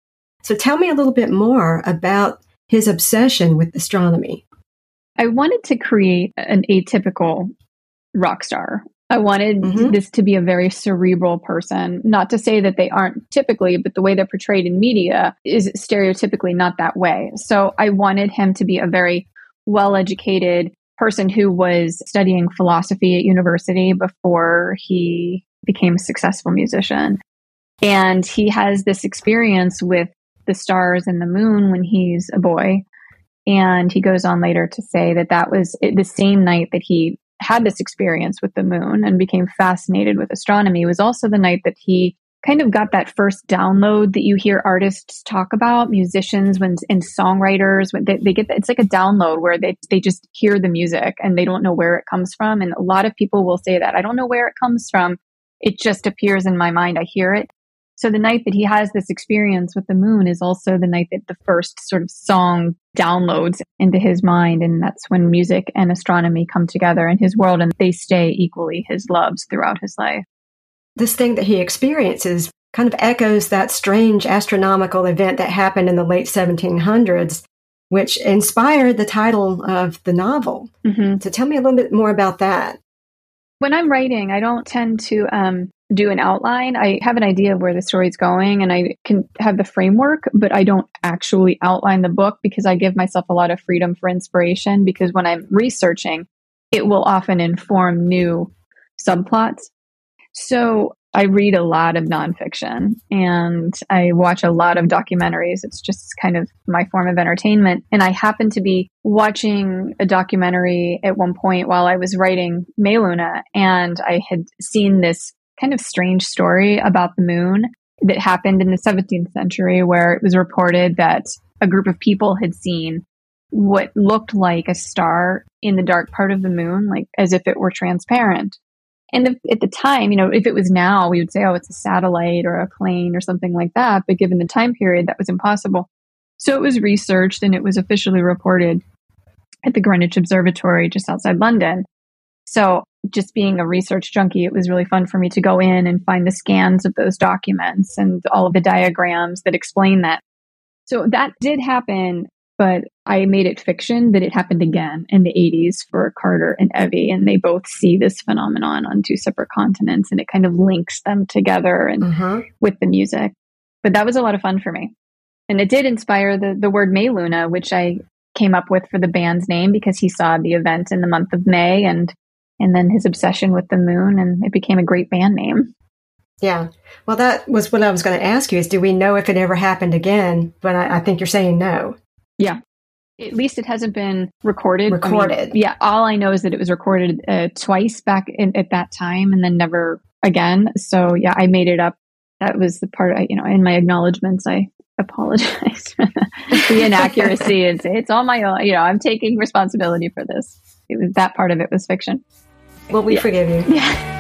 So tell me a little bit more about his obsession with astronomy. I wanted to create an atypical rock star. I wanted mm-hmm. this to be a very cerebral person. Not to say that they aren't typically, but the way they're portrayed in media is stereotypically not that way. So I wanted him to be a very well-educated person who was studying philosophy at university before he became a successful musician. And he has this experience with the stars and the moon when he's a boy. And he goes on later to say that that was the same night that he had this experience with the moon and became fascinated with astronomy. It was also the night that he kind of got that first download that you hear artists talk about, musicians when and songwriters, when they, they get that, it's like a download where they, they just hear the music and they don't know where it comes from. And a lot of people will say that, I don't know where it comes from. It just appears in my mind. I hear it. So the night that he has this experience with the moon is also the night that the first sort of song downloads into his mind. And that's when music and astronomy come together in his world, and they stay equally his loves throughout his life. This thing that he experiences kind of echoes that strange astronomical event that happened in the late seventeen hundreds, which inspired the title of the novel. Mm-hmm. So tell me a little bit more about that. When I'm writing, I don't tend to um, do an outline. I have an idea of where the story's going and I can have the framework, but I don't actually outline the book because I give myself a lot of freedom for inspiration, because when I'm researching, it will often inform new subplots. So I read a lot of nonfiction and I watch a lot of documentaries. It's just kind of my form of entertainment. And I happened to be watching a documentary at one point while I was writing Mayluna, and I had seen this kind of strange story about the moon that happened in the seventeenth century, where it was reported that a group of people had seen what looked like a star in the dark part of the moon, like as if it were transparent. And if, at the time, you know, if it was now, we would say, oh, it's a satellite or a plane or something like that. But given the time period, that was impossible. So it was researched and it was officially reported at the Greenwich Observatory just outside London. So just being a research junkie, it was really fun for me to go in and find the scans of those documents and all of the diagrams that explain that. So that did happen, but I made it fiction that it happened again in the eighties for Carter and Evie, and they both see this phenomenon on two separate continents, and it kind of links them together and Mm-hmm. with the music. But that was a lot of fun for me. And it did inspire the, the word Mayluna, which I came up with for the band's name because he saw the event in the month of May and and then his obsession with the moon, and it became a great band name. Yeah. Well, that was what I was going to ask you is, do we know if it ever happened again? But I, I think you're saying no. Yeah. At least it hasn't been recorded. Recorded. I mean, yeah. All I know is that it was recorded uh, twice back in, at that time and then never again. So yeah, I made it up. That was the part, I, you know, in my acknowledgments, I apologize for the inaccuracy and say it's all my own, you know, I'm taking responsibility for this. It was, that part of it was fiction. Well, we yeah. forgive you. Yeah.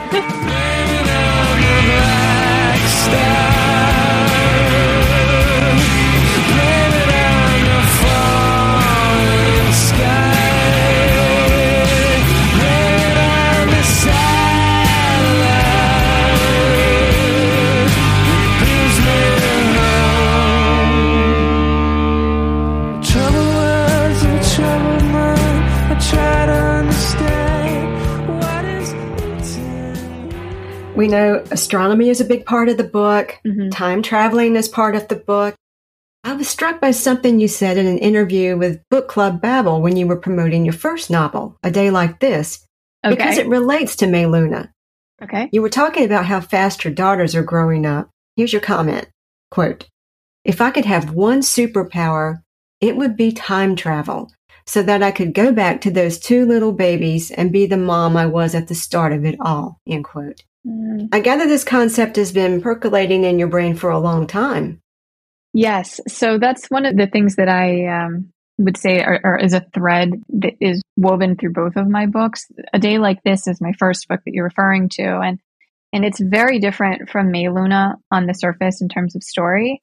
We know astronomy is a big part of the book. Mm-hmm. Time traveling is part of the book. I was struck by something you said in an interview with Book Club Babel when you were promoting your first novel, A Day Like This, Okay. because it relates to Mayluna. Okay. You were talking about how fast your daughters are growing up. Here's your comment, quote, "If I could have one superpower, it would be time travel, so that I could go back to those two little babies and be the mom I was at the start of it all," end quote. Mm. I gather this concept has been percolating in your brain for a long time. Yes. So that's one of the things that I um, would say are, are, is a thread that is woven through both of my books. A Day Like This is my first book that you're referring to. And, and it's very different from Mayluna on the surface in terms of story.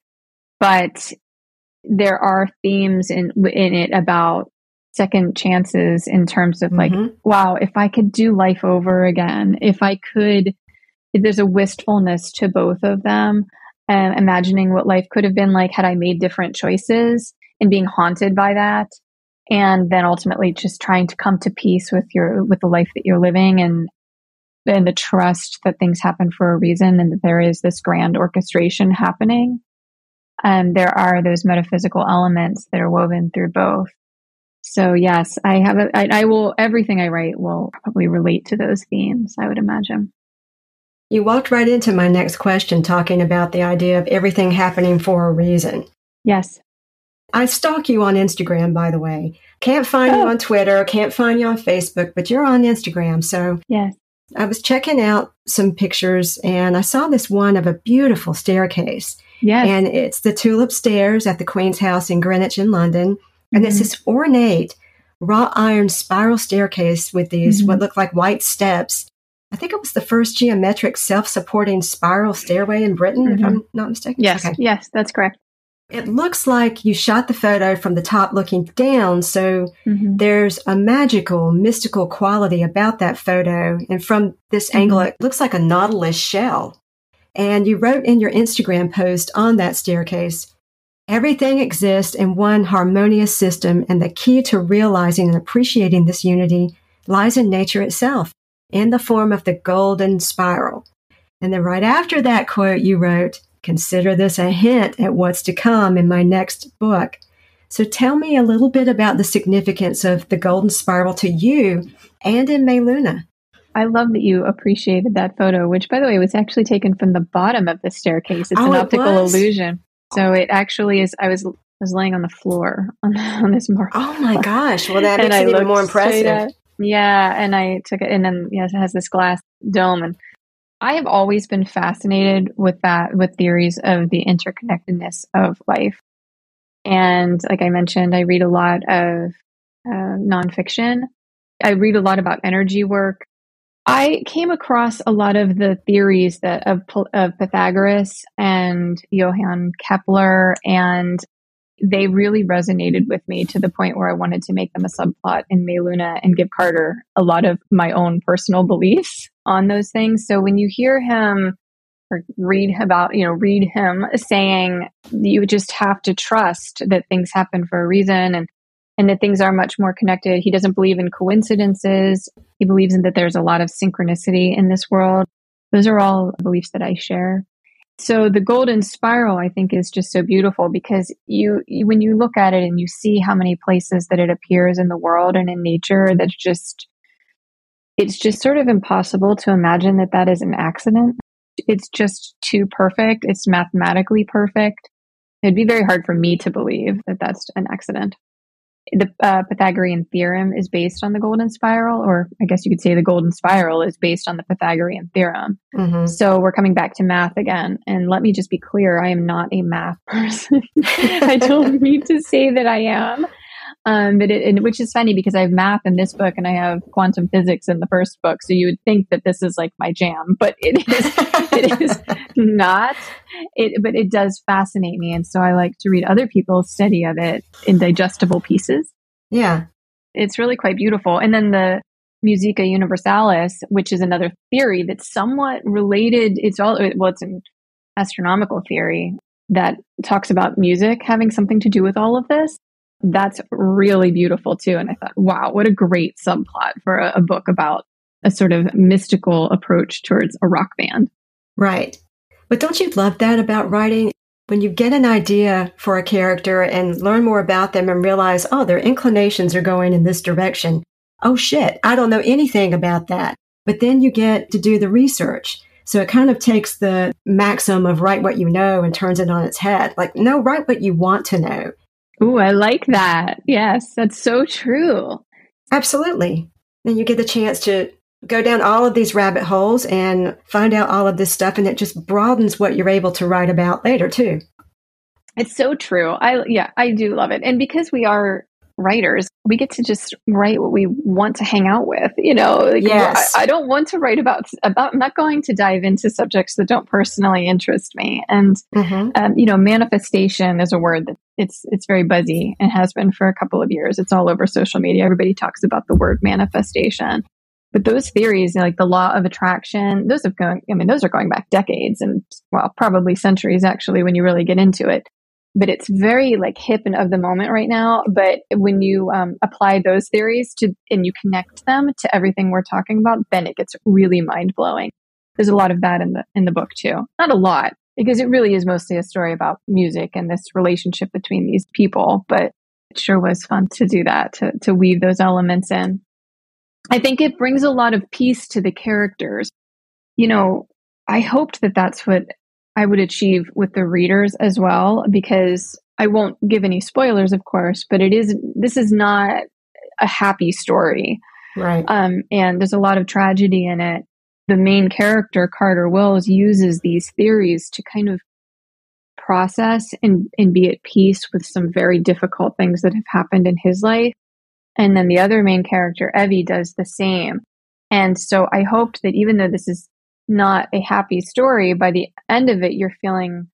But there are themes in, in it about second chances in terms of like, Mhm. wow, if I could do life over again, if I could, there's a wistfulness to both of them. Um, imagining what life could have been like had I made different choices and being haunted by that. And then ultimately just trying to come to peace with your, with the life that you're living and, and the trust that things happen for a reason and that there is this grand orchestration happening. And there are those metaphysical elements that are woven through both. So yes, I have, a, I, I will, everything I write will probably relate to those themes, I would imagine. You walked right into my next question, talking about the idea of everything happening for a reason. Yes. I stalk you on Instagram, by the way. Can't find Oh. you on Twitter, can't find you on Facebook, but you're on Instagram. So Yes. I was checking out some pictures and I saw this one of a beautiful staircase. Yes. And it's the Tulip Stairs at the Queen's House in Greenwich in London. And it's Mhm. this ornate wrought iron spiral staircase with these Mhm. what look like white steps. I think it was the first geometric self-supporting spiral stairway in Britain, if Mhm. I'm not mistaken. Yes. Okay. Yes, that's correct. It looks like you shot the photo from the top looking down, so Mhm. there's a magical, mystical quality about that photo. And from this Mhm. angle, it looks like a nautilus shell. And you wrote in your Instagram post on that staircase, "Everything exists in one harmonious system, and the key to realizing and appreciating this unity lies in nature itself, in the form of the golden spiral." And then right after that quote, you wrote, "Consider this a hint at what's to come in my next book." So tell me a little bit about the significance of the golden spiral to you and in Mayluna. I love that you appreciated that photo, which, by the way, was actually taken from the bottom of the staircase. It's oh, an it optical was? illusion. So it actually is. I was I was laying on the floor on, on this marble. Oh my gosh! Well, that makes it it even more impressive. Yeah, and I took it, and then yes, it has this glass dome, and I have always been fascinated with that, with theories of the interconnectedness of life. And like I mentioned, I read a lot of uh, nonfiction. I read a lot about energy work. I came across a lot of the theories that of, of Pythagoras and Johann Kepler, and they really resonated with me to the point where I wanted to make them a subplot in Mayluna and give Carter a lot of my own personal beliefs on those things. So when you hear him or read about, you know, read him saying you just have to trust that things happen for a reason, and and that things are much more connected. He doesn't believe in coincidences. He believes in that there's a lot of synchronicity in this world. Those are all beliefs that I share. So the golden spiral, I think, is just so beautiful because you, you, when you look at it and you see how many places that it appears in the world and in nature, that's just, it's just sort of impossible to imagine that that is an accident. It's just too perfect. It's mathematically perfect. It'd be very hard for me to believe that that's an accident. The uh, Pythagorean theorem is based on the golden spiral, or I guess you could say the golden spiral is based on the Pythagorean theorem. Mm-hmm. So we're coming back to math again. And let me just be clear, I am not a math person. I don't mean to say that I am. Um, but it, and, which is funny because I have math in this book and I have quantum physics in the first book. So you would think that this is like my jam, but it is, it is not. It, but it does fascinate me. And so I like to read other people's study of it in digestible pieces. Yeah. It's really quite beautiful. And then the Musica Universalis, which is another theory that's somewhat related. It's all, well, it's an astronomical theory that talks about music having something to do with all of this. That's really beautiful too. And I thought, wow, what a great subplot for a, a book about a sort of mystical approach towards a rock band. Right. But don't you love that about writing? When you get an idea for a character and learn more about them and realize, oh, their inclinations are going in this direction. Oh shit, I don't know anything about that. But then you get to do the research. So it kind of takes the maxim of write what you know and turns it on its head. Like, no, write what you want to know. Ooh, I like that. Yes, that's so true. Absolutely. Then you get the chance to go down all of these rabbit holes and find out all of this stuff, and it just broadens what you're able to write about later, too. It's so true. I yeah, I do love it. And because we are writers, we get to just write what we want to hang out with. You know, like, yes. I, I don't want to write about, about, I'm not going to dive into subjects that don't personally interest me. And, mm-hmm. um, you know, manifestation is a word that it's, it's very buzzy and has been for a couple of years. It's all over social media. Everybody talks about the word manifestation. But those theories, like the law of attraction, those have gone, I mean, those are going back decades and, well, probably centuries actually, when you really get into it. But it's very like hip and of the moment right now. But when you um, apply those theories to, and you connect them to everything we're talking about, then it gets really mind blowing. There's a lot of that in the, in the book too. Not a lot, because it really is mostly a story about music and this relationship between these people. But it sure was fun to do that, to, to weave those elements in. I think it brings a lot of peace to the characters. You know, I hoped that that's what I would achieve with the readers as well, because I won't give any spoilers, of course, but it is, this is not a happy story. Right. Um, and there's a lot of tragedy in it. The main character, Carter Wills, uses these theories to kind of process and, and be at peace with some very difficult things that have happened in his life. And then the other main character, Evie, does the same. And so I hoped that even though this is not a happy story, by the end of it, you're feeling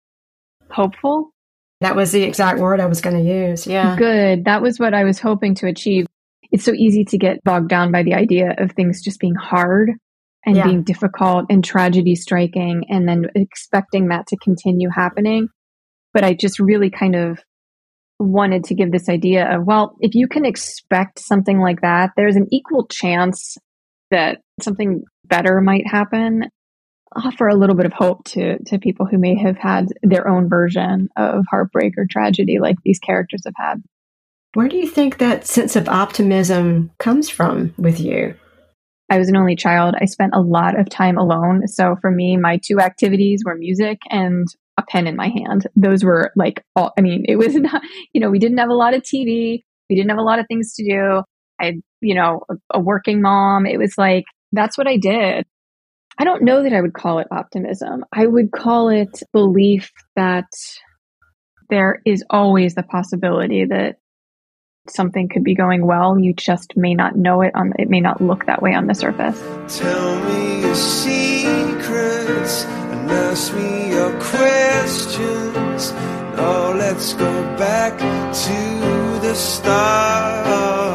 hopeful. That was the exact word I was going to use. Yeah. Good. That was what I was hoping to achieve. It's so easy to get bogged down by the idea of things just being hard and yeah. being difficult and tragedy striking and then expecting that to continue happening. But I just really kind of wanted to give this idea of, well, if you can expect something like that, there's an equal chance that something better might happen. Offer a little bit of hope to to people who may have had their own version of heartbreak or tragedy like these characters have had. Where do you think that sense of optimism comes from with you? I was an only child. I spent a lot of time alone. So for me, my two activities were music and a pen in my hand. Those were like, all, I mean, it was not, you know, we didn't have a lot of T V. We didn't have a lot of things to do. I had, you know, a, a working mom. It was like, that's what I did. I don't know that I would call it optimism. I would call it belief that there is always the possibility that something could be going well. You just may not know it on, it may not look that way on the surface. Tell me your secrets and ask me your questions. Oh, let's go back to the start.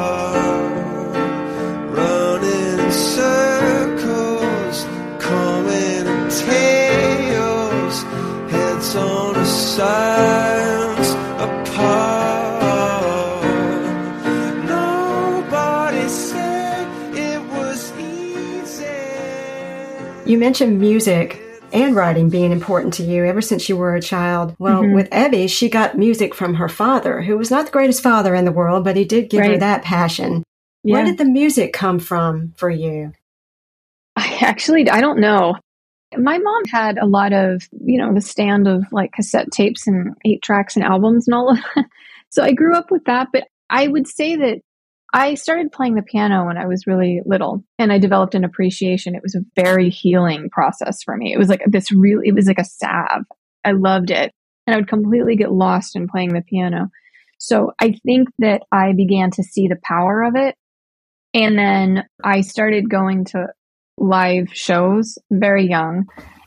Running in circles, coming in tails, heads on a science apart. You mentioned music and writing being important to you ever since you were a child. Well, mm-hmm. with Evie, she got music from her father, who was not the greatest father in the world, but he did give right. her that passion. Yeah. Where did the music come from for you? I actually, I don't know. My mom had a lot of, you know, the stand of like cassette tapes and eight tracks and albums and all of that. So I grew up with that. But I would say that I started playing the piano when I was really little, and I developed an appreciation. It was a very healing process for me. It was like this really, it was like a salve. I loved it. And I would completely get lost in playing the piano. So I think that I began to see the power of it. And then I started going to live shows very young,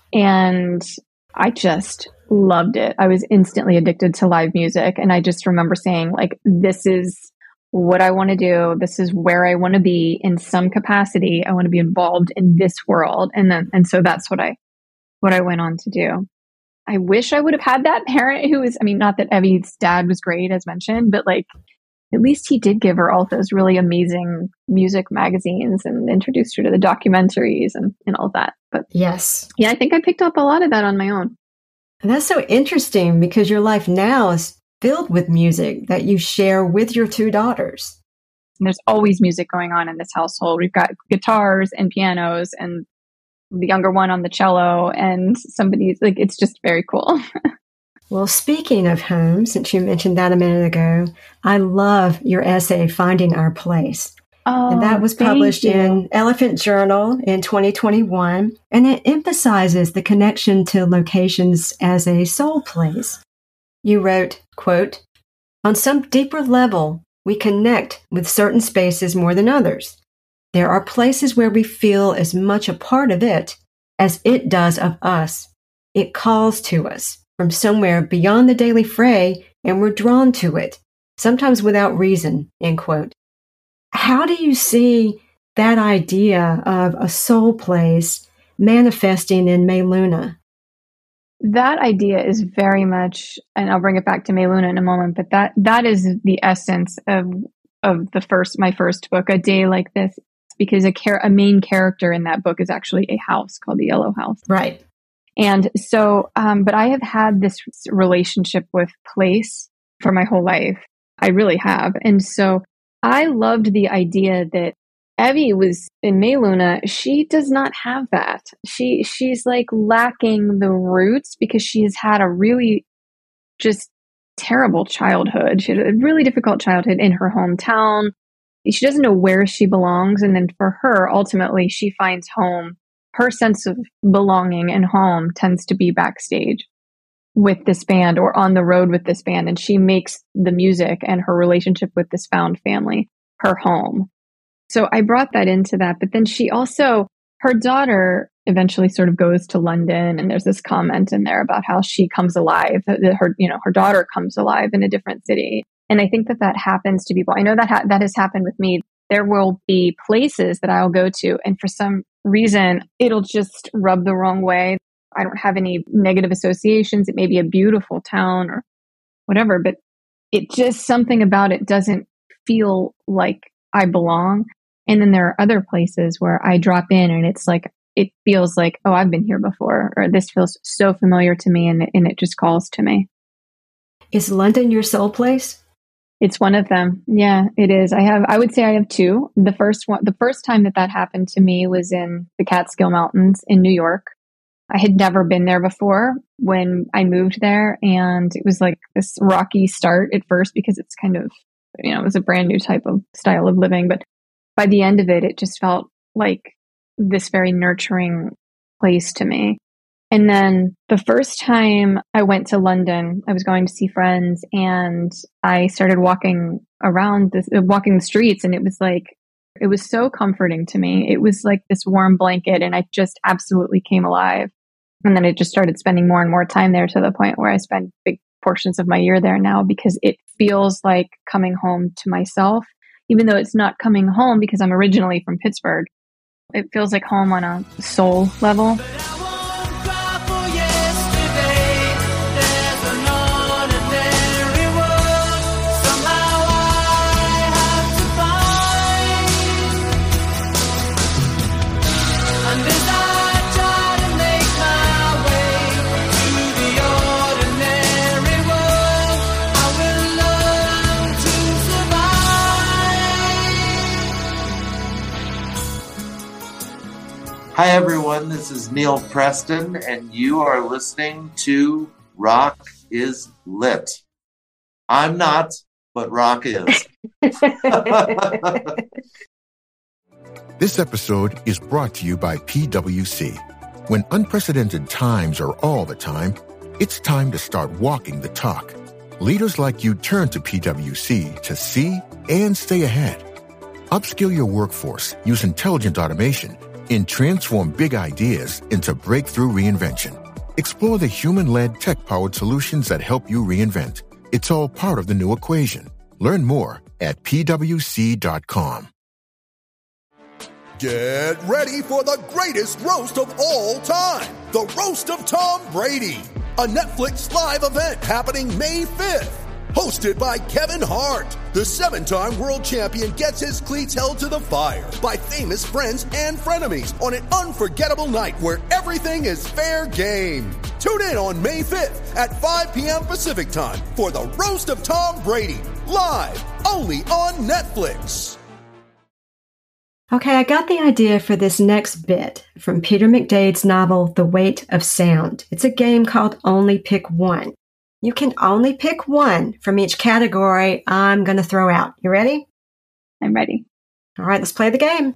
and I just loved it. I was instantly addicted to live music. And I just remember saying, like, this is what I want to do. This is where I want to be in some capacity. I want to be involved in this world. And then, and so that's what I, what I went on to do. I wish I would have had that parent who was, I mean, not that Evie's dad was great as mentioned, but like, at least he did give her all those really amazing music magazines and introduced her to the documentaries and, and all that. But yes. Yeah, I think I picked up a lot of that on my own. And that's so interesting because your life now is filled with music that you share with your two daughters. And there's always music going on in this household. We've got guitars and pianos and the younger one on the cello and somebody's like, it's just very cool. Well, speaking of home, since you mentioned that a minute ago, I love your essay, Finding Our Place. Oh, and that was published in Elephant Journal in twenty twenty-one. And it emphasizes the connection to locations as a soul place. You wrote, quote, on some deeper level, we connect with certain spaces more than others. There are places where we feel as much a part of it as it does of us. It calls to us from somewhere beyond the daily fray, and we're drawn to it, sometimes without reason, end quote. How do you see that idea of a soul place manifesting in Mayluna? That idea is very much, and I'll bring it back to Mayluna in a moment, but that that is the essence of of the first, my first book, A Day Like This, because a, char- a main character in that book is actually a house called the Yellow House. Right. And so, um, but I have had this relationship with place for my whole life. I really have. And so I loved the idea that Evie was in Mayluna. She does not have that. She, she's like lacking the roots because she has had a really just terrible childhood. She had a really difficult childhood in her hometown. She doesn't know where she belongs. And then for her, ultimately, she finds home. Her sense of belonging and home tends to be backstage with this band or on the road with this band. And she makes the music and her relationship with this found family her home. So I brought that into that. But then she also, her daughter eventually sort of goes to London, and there's this comment in there about how she comes alive, that her, you know, her daughter comes alive in a different city. And I think that that happens to people. I know that ha- that has happened with me. There will be places that I'll go to, and for some reason, it'll just rub the wrong way. I don't have any negative associations. It may be a beautiful town or whatever, but it just, something about it doesn't feel like I belong. And then there are other places where I drop in and it's like, it feels like, oh, I've been here before, or this feels so familiar to me, and, and it just calls to me. Is London your soul place? It's one of them. Yeah, it is. I have, I would say I have two. The first one, the first time that that happened to me was in the Catskill Mountains in New York. I had never been there before when I moved there. And it was like this rocky start at first because it's kind of, you know, it was a brand new type of style of living. But by the end of it, it just felt like this very nurturing place to me. And then the first time I went to London, I was going to see friends and I started walking around this, walking the streets. And it was like, it was so comforting to me. It was like this warm blanket and I just absolutely came alive. And then I just started spending more and more time there to the point where I spend big portions of my year there now because it feels like coming home to myself, even though it's not coming home because I'm originally from Pittsburgh. It feels like home on a soul level. Hi, everyone. This is Neil Preston, and you are listening to Rock is Lit. I'm not, but Rock is. This episode is brought to you by P W C. When unprecedented times are all the time, it's time to start walking the talk. Leaders like you turn to P W C to see and stay ahead. Upskill your workforce, use intelligent automation, and transform big ideas into breakthrough reinvention. Explore the human-led, tech-powered solutions that help you reinvent. It's all part of the new equation. Learn more at P W C dot com. Get ready for the greatest roast of all time, the Roast of Tom Brady, a Netflix live event happening May fifth. Hosted by Kevin Hart, the seven-time world champion gets his cleats held to the fire by famous friends and frenemies on an unforgettable night where everything is fair game. Tune in on May fifth at five p.m. Pacific time for the Roast of Tom Brady, live only on Netflix. Okay, I got the idea for this next bit from Peter McDade's novel, The Weight of Sound. It's a game called Only Pick One. You can only pick one from each category I'm going to throw out. You ready? I'm ready. All right, let's play the game.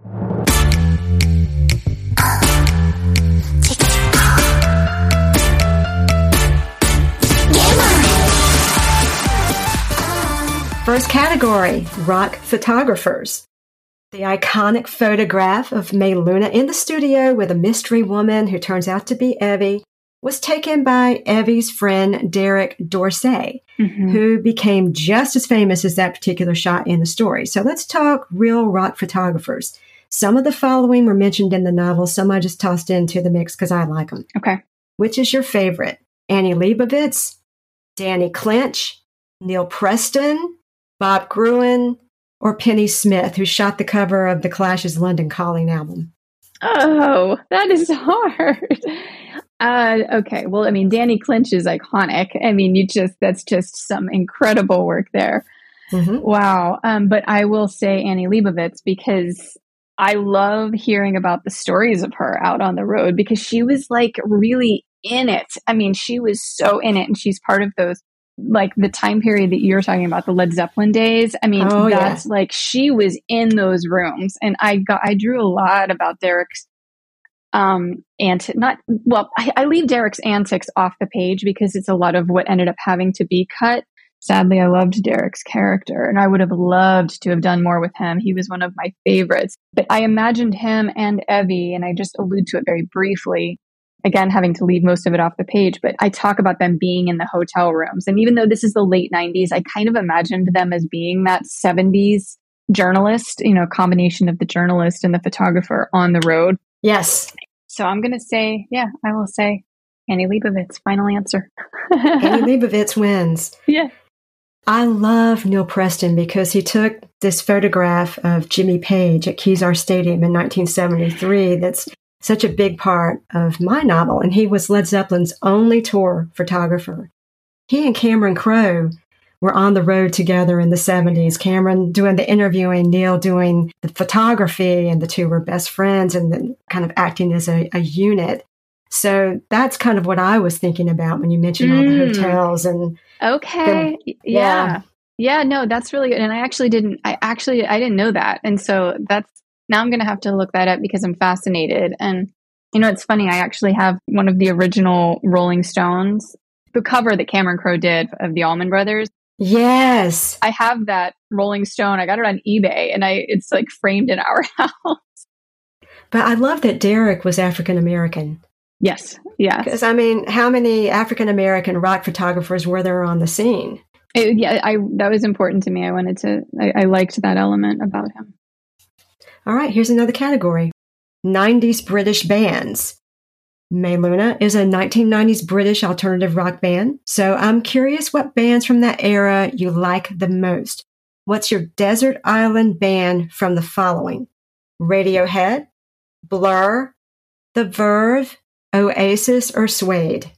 First category, rock photographers. The iconic photograph of May Luna in the studio with a mystery woman who turns out to be Evie was taken by Evie's friend Derek Dorsey, mm-hmm. who became just as famous as that particular shot in the story. So let's talk real rock photographers. Some of the following were mentioned in the novel. Some I just tossed into the mix because I like them. Okay. Which is your favorite? Annie Leibovitz, Danny Clinch, Neil Preston, Bob Gruen, or Penny Smith, who shot the cover of The Clash's London Calling album? Oh, that is hard. Uh, okay. Well, I mean, Danny Clinch is iconic. I mean, you just, that's just some incredible work there. Mm-hmm. Wow. Um, but I will say Annie Leibovitz because I love hearing about the stories of her out on the road because she was like really in it. I mean, she was so in it and she's part of those, like the time period that you're talking about, the Led Zeppelin days. I mean, oh, that's yeah. like, she was in those rooms and I got, I drew a lot about Derek's Um, and not, well, I, I leave Derek's antics off the page because it's a lot of what ended up having to be cut. Sadly, I loved Derek's character and I would have loved to have done more with him. He was one of my favorites, but I imagined him and Evie, and I just allude to it very briefly, again, having to leave most of it off the page, but I talk about them being in the hotel rooms. And even though this is the late nineties, I kind of imagined them as being that seventies journalist, you know, combination of the journalist and the photographer on the road. Yes. So I'm going to say, yeah, I will say Annie Leibovitz. Final answer. Annie Leibovitz wins. Yeah. I love Neil Preston because he took this photograph of Jimmy Page at Kezar Stadium in nineteen seventy-three. That's such a big part of my novel. And he was Led Zeppelin's only tour photographer. He and Cameron Crowe were on the road together in the seventies. Cameron doing the interviewing, Neil doing the photography, and the two were best friends and then kind of acting as a, a unit. So that's kind of what I was thinking about when you mentioned mm. all the hotels and okay, the, yeah. yeah, yeah, no, that's really good. And I actually didn't, I actually I didn't know that, and so that's now I'm going to have to look that up because I'm fascinated. And you know, it's funny. I actually have one of the original Rolling Stones, the cover that Cameron Crowe did of the Allman Brothers. Yes, I have that Rolling Stone. I got it on eBay, and I it's like framed in our house. But I love that Derek was African American. Yes, yeah. Because I mean, how many African American rock photographers were there on the scene? It, yeah, I that was important to me. I wanted to. I, I liked that element about him. All right, here's another category: nineties British bands. May Luna is a nineteen nineties British alternative rock band. So I'm curious what bands from that era you like the most. What's your desert island band from the following? Radiohead, Blur, The Verve, Oasis, or Suede?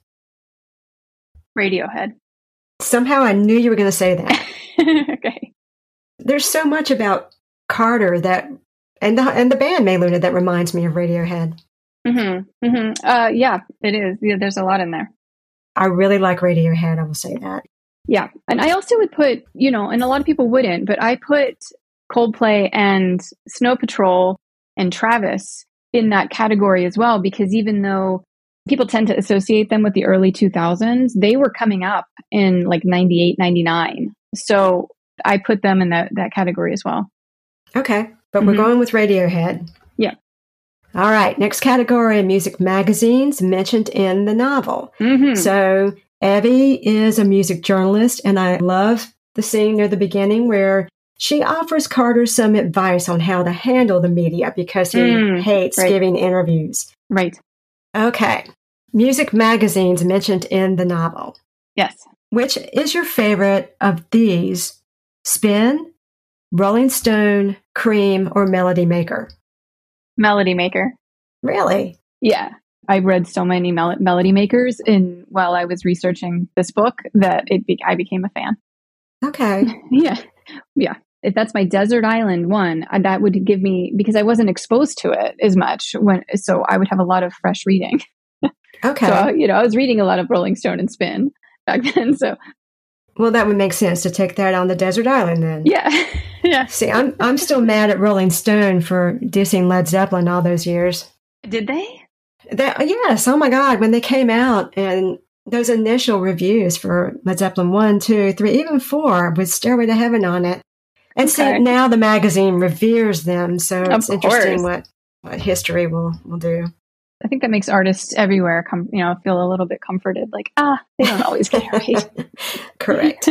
Radiohead. Somehow I knew you were going to say that. Okay. There's so much about Carter that, and the, and the band May Luna that reminds me of Radiohead. Mm-hmm. Mm-hmm. Uh, yeah, it is. Yeah, there's a lot in there. I really like Radiohead. I will say that. Yeah. And I also would put, you know, and a lot of people wouldn't, but I put Coldplay and Snow Patrol and Travis in that category as well, because even though people tend to associate them with the early two thousands, they were coming up in like ninety-eight, ninety-nine. So I put them in that, that category as well. Okay. But Mm-hmm. we're going with Radiohead. Yeah. All right. Next category, music magazines mentioned in the novel. Mm-hmm. So Evie is a music journalist, and I love the scene near the beginning where she offers Carter some advice on how to handle the media because he Mm, hates right. giving interviews. Right. Okay. Music magazines mentioned in the novel. Yes. Which is your favorite of these? Spin, Rolling Stone, Cream, or Melody Maker? Melody Maker. Really? Yeah. I read so many mel- Melody Makers in while I was researching this book that it be- I became a fan. Okay. Yeah. Yeah. If that's my desert island one, uh, that would give me, because I wasn't exposed to it as much when, so I would have a lot of fresh reading. Okay. So, you know, I was reading a lot of Rolling Stone and Spin back then. So, well, that would make sense to take that on the desert island then. yeah. Yeah. See, I'm I'm still mad at Rolling Stone for dissing Led Zeppelin all those years. Did they? That, yes. Oh my God. When they came out and those initial reviews for Led Zeppelin one, two, three, even four with Stairway to Heaven on it. And Okay. see, now the magazine reveres them. So Of it's interesting course. what, what history will, will do. I think that makes artists everywhere come, you know, feel a little bit comforted. Like, ah, they don't always get it right. Correct.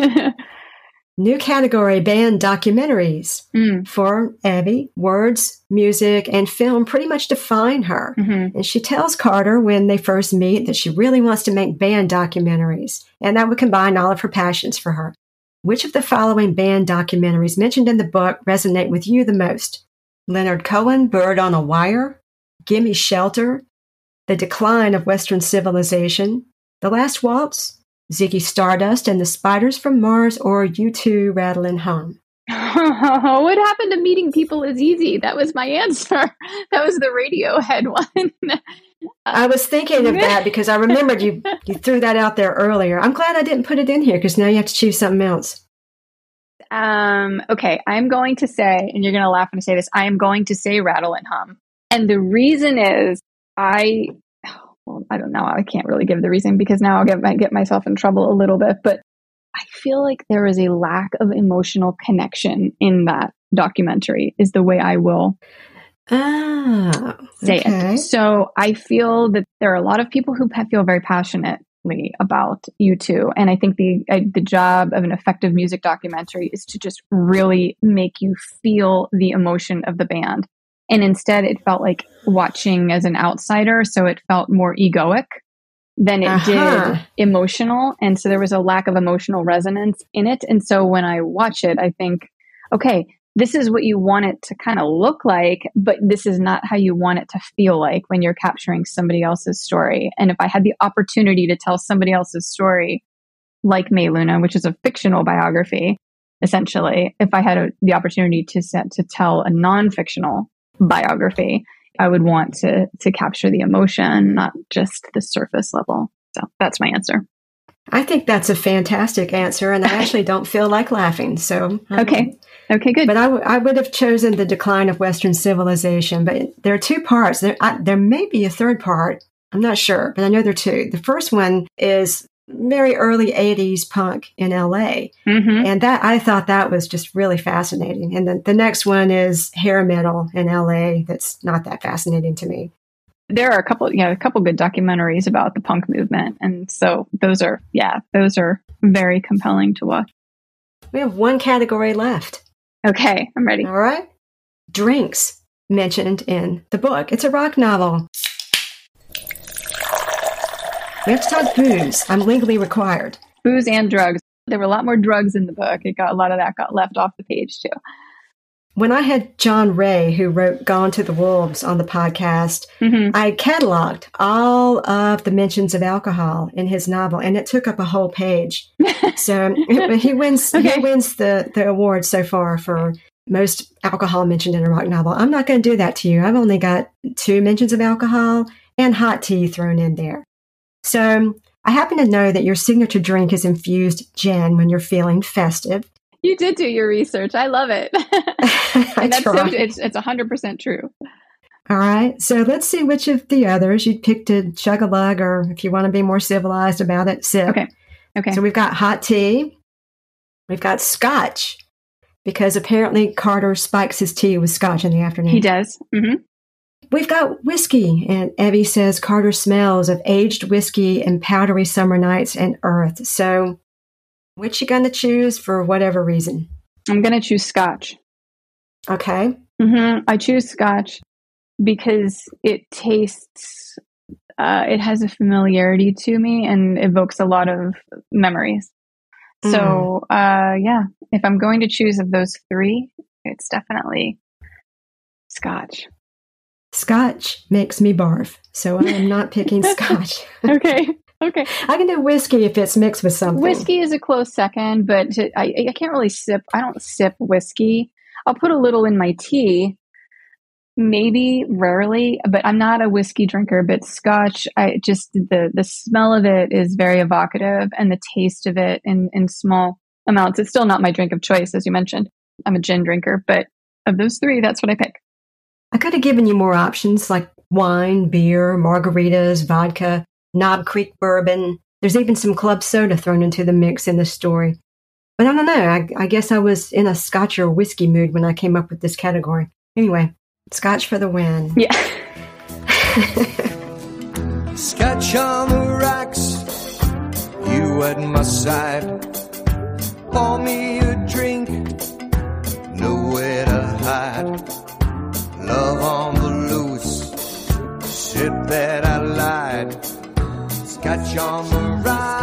New category, band documentaries. Mm. For Abby, words, music, and film pretty much define her. Mm-hmm. And she tells Carter when they first meet that she really wants to make band documentaries, and that would combine all of her passions for her. Which of the following band documentaries mentioned in the book resonate with you the most? Leonard Cohen, Bird on a Wire, Gimme Shelter, The Decline of Western Civilization, The Last Waltz, Ziggy Stardust and the Spiders from Mars, or U two Rattle and Hum? What happened to meeting people is easy? That was my answer. That was the Radiohead one. I was thinking of that because I remembered you, you threw that out there earlier. I'm glad I didn't put it in here because now you have to choose something else. Um, okay, I'm going to say, and you're going to laugh when I say this, I am going to say Rattle and Hum. And the reason is I, well, I don't know, I can't really give the reason because now I'll get, my, get myself in trouble a little bit, but I feel like there is a lack of emotional connection in that documentary is the way I will Ah, say okay. it. So I feel that there are a lot of people who feel very passionately about U two. And I think the I, the job of an effective music documentary is to just really make you feel the emotion of the band. And instead, it felt like watching as an outsider. So it felt more egoic than it Uh-huh. did emotional. And so there was a lack of emotional resonance in it. And so when I watch it, I think, okay, this is what you want it to kind of look like, but this is not how you want it to feel like when you're capturing somebody else's story. And if I had the opportunity to tell somebody else's story like May Luna, which is a fictional biography, essentially, if I had a, the opportunity to set to tell a non-fictional biography, I would want to to capture the emotion, not just the surface level. So that's my answer. I think that's a fantastic answer, and I actually don't feel like laughing. So okay, okay, good. But I, w- I would have chosen The Decline of Western Civilization. But there are two parts. There, I, there may be a third part. I'm not sure, but I know there are two. The first one is very early eighties punk in L A, mm-hmm. and that I thought that was just really fascinating. And then the next one is hair metal in L A. That's not that fascinating to me. There are a couple, yeah, a couple good documentaries about the punk movement. And so those are, yeah, those are very compelling to watch. We have one category left. Okay, I'm ready. All right. Drinks mentioned in the book. It's a rock novel. We have to talk booze. I'm legally required. Booze and drugs. There were a lot more drugs in the book. It got a lot of that got left off the page too. When I had John Ray, who wrote Gone to the Wolves, on the podcast, mm-hmm. I cataloged all of the mentions of alcohol in his novel, and it took up a whole page. So he wins okay. he wins the, the award so far for most alcohol mentioned in a rock novel. I'm not going to do that to you. I've only got two mentions of alcohol and hot tea thrown in there. So I happen to know that your signature drink is infused gin when you're feeling festive. You did do your research. I love it. And that's so, it's it's one hundred percent true. All right. So let's see which of the others you'd pick to chug a lug, or if you want to be more civilized about it, sip. Okay. Okay. So we've got hot tea. We've got scotch, because apparently Carter spikes his tea with scotch in the afternoon. He does. Mm-hmm. We've got whiskey, and Evie says Carter smells of aged whiskey and powdery summer nights and earth. So which you going to choose for whatever reason? I'm going to choose scotch. Okay. Mm-hmm. I choose scotch because it tastes, uh, it has a familiarity to me and evokes a lot of memories. Mm. So, uh, yeah, if I'm going to choose of those three, it's definitely scotch. Scotch makes me barf, so I am not picking scotch. Okay. Okay. I can do whiskey if it's mixed with something. Whiskey is a close second, but to, I, I can't really sip. I don't sip whiskey. I'll put a little in my tea, maybe rarely, but I'm not a whiskey drinker. But scotch, I just, the, the smell of it is very evocative, and the taste of it in, in small amounts. It's still not my drink of choice, as you mentioned. I'm a gin drinker, but of those three, that's what I pick. I could have given you more options like wine, beer, margaritas, vodka, Knob Creek bourbon. There's even some club soda thrown into the mix in this story. But I don't know. I, I guess I was in a scotch or whiskey mood when I came up with this category. Anyway, scotch for the win. Yeah. Scotch on the rocks, you at my side. Pour me a drink, nowhere to hide. Love on the loose, shit that I lied. Scotch on the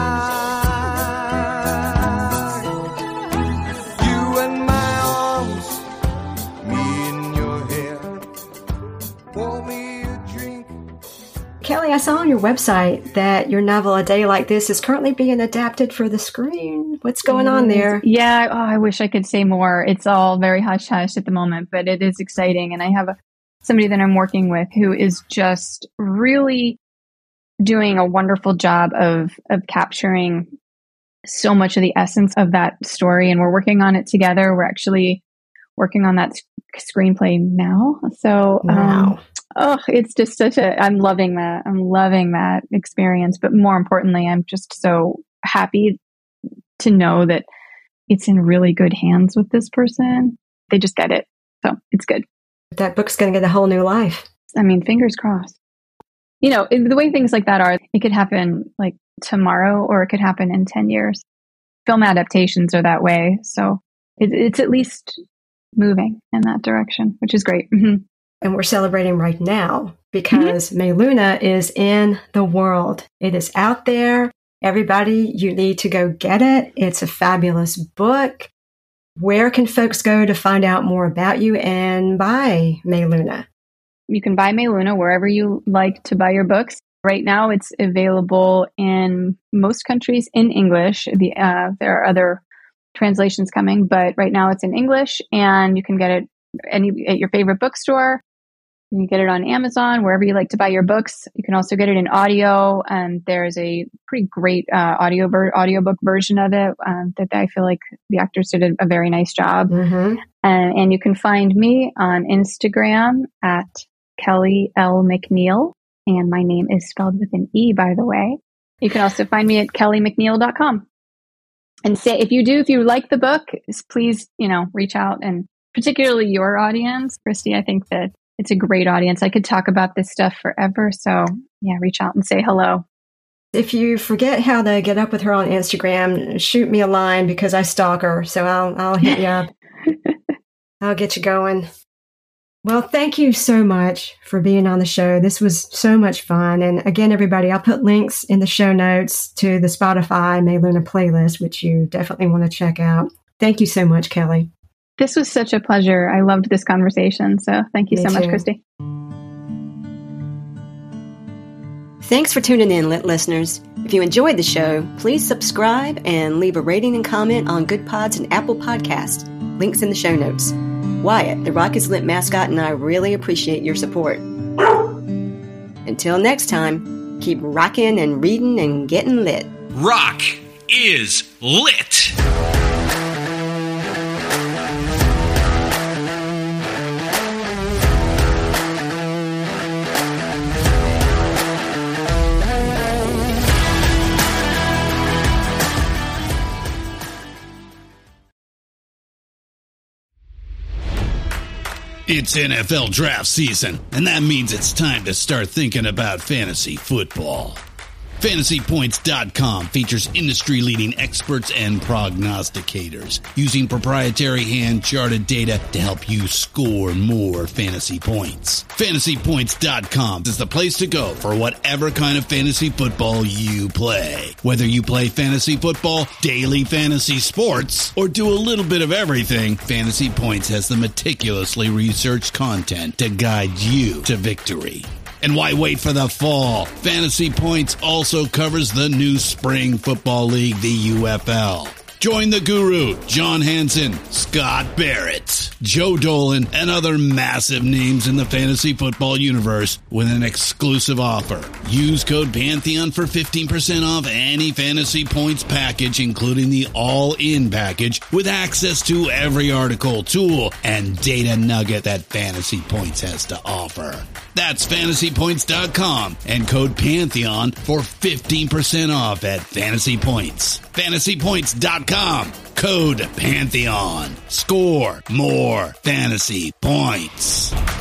ride. You in my arms, me in your hair. Pour me a drink. Kelly, I saw on your website that your novel A Day Like This is currently being adapted for the screen. What's going on there? Yeah, oh, I wish I could say more. It's all very hush-hush at the moment, but it is exciting. And I have a, somebody that I'm working with who is just really doing a wonderful job of of capturing so much of the essence of that story, and we're working on it together. We're actually working on that screenplay now. So, wow. um, oh, it's just such a, I'm loving that. I'm loving that experience. But more importantly, I'm just so happy to know that it's in really good hands with this person. They just get it. So it's good. That book's going to get a whole new life. I mean, fingers crossed. You know, the way things like that are, it could happen like tomorrow, or it could happen in ten years. Film adaptations are that way. So it, it's at least moving in that direction, which is great. Mm-hmm. And we're celebrating right now because mm-hmm. May Luna is in the world. It is out there. Everybody, you need to go get it. It's a fabulous book. Where can folks go to find out more about you and buy May Luna? You can buy May Luna wherever you like to buy your books. Right now, it's available in most countries in English. The, uh, there are other translations coming, but right now it's in English, and you can get it any at your favorite bookstore. You can get it on Amazon, wherever you like to buy your books. You can also get it in audio, and there's a pretty great uh, audio ver- audiobook version of it um, that I feel like the actors did a, a very nice job. Mm-hmm. And, and you can find me on Instagram at Kelly L. McNeil. And my name is spelled with an E, by the way. You can also find me at kelly mcneil dot com. And say, if you do, if you like the book, please, you know, reach out, and particularly your audience. Christy, I think that it's a great audience. I could talk about this stuff forever. So yeah, reach out and say hello. If you forget how to get up with her on Instagram, shoot me a line, because I stalk her. So I'll, I'll hit you up. I'll get you going. Well, thank you so much for being on the show. This was so much fun. And again, everybody, I'll put links in the show notes to the Spotify May Luna playlist, which you definitely want to check out. Thank you so much, Kelly. This was such a pleasure. I loved this conversation. So thank you Me so too. much, Christy. Thanks for tuning in, Lit listeners. If you enjoyed the show, please subscribe and leave a rating and comment on Good Pods and Apple Podcasts. Links in the show notes. Wyatt, the Rock is Lit mascot, and I really appreciate your support. Until next time, keep rocking and reading and getting lit. Rock is lit. It's N F L draft season, and that means it's time to start thinking about fantasy football. Fantasy Points dot com features industry-leading experts and prognosticators using proprietary hand-charted data to help you score more fantasy points. Fantasy Points dot com is the place to go for whatever kind of fantasy football you play. Whether you play fantasy football, daily fantasy sports, or do a little bit of everything, Fantasy Points has the meticulously researched content to guide you to victory. And why wait for the fall? Fantasy Points also covers the new spring football league, the U F L. Join the guru, John Hansen, Scott Barrett, Joe Dolan, and other massive names in the fantasy football universe with an exclusive offer. Use code Pantheon for fifteen percent off any Fantasy Points package, including the all-in package, with access to every article, tool, and data nugget that Fantasy Points has to offer. That's Fantasy Points dot com and code Pantheon for fifteen percent off at Fantasy Points. Fantasy Points dot com, code Pantheon. Score more fantasy points.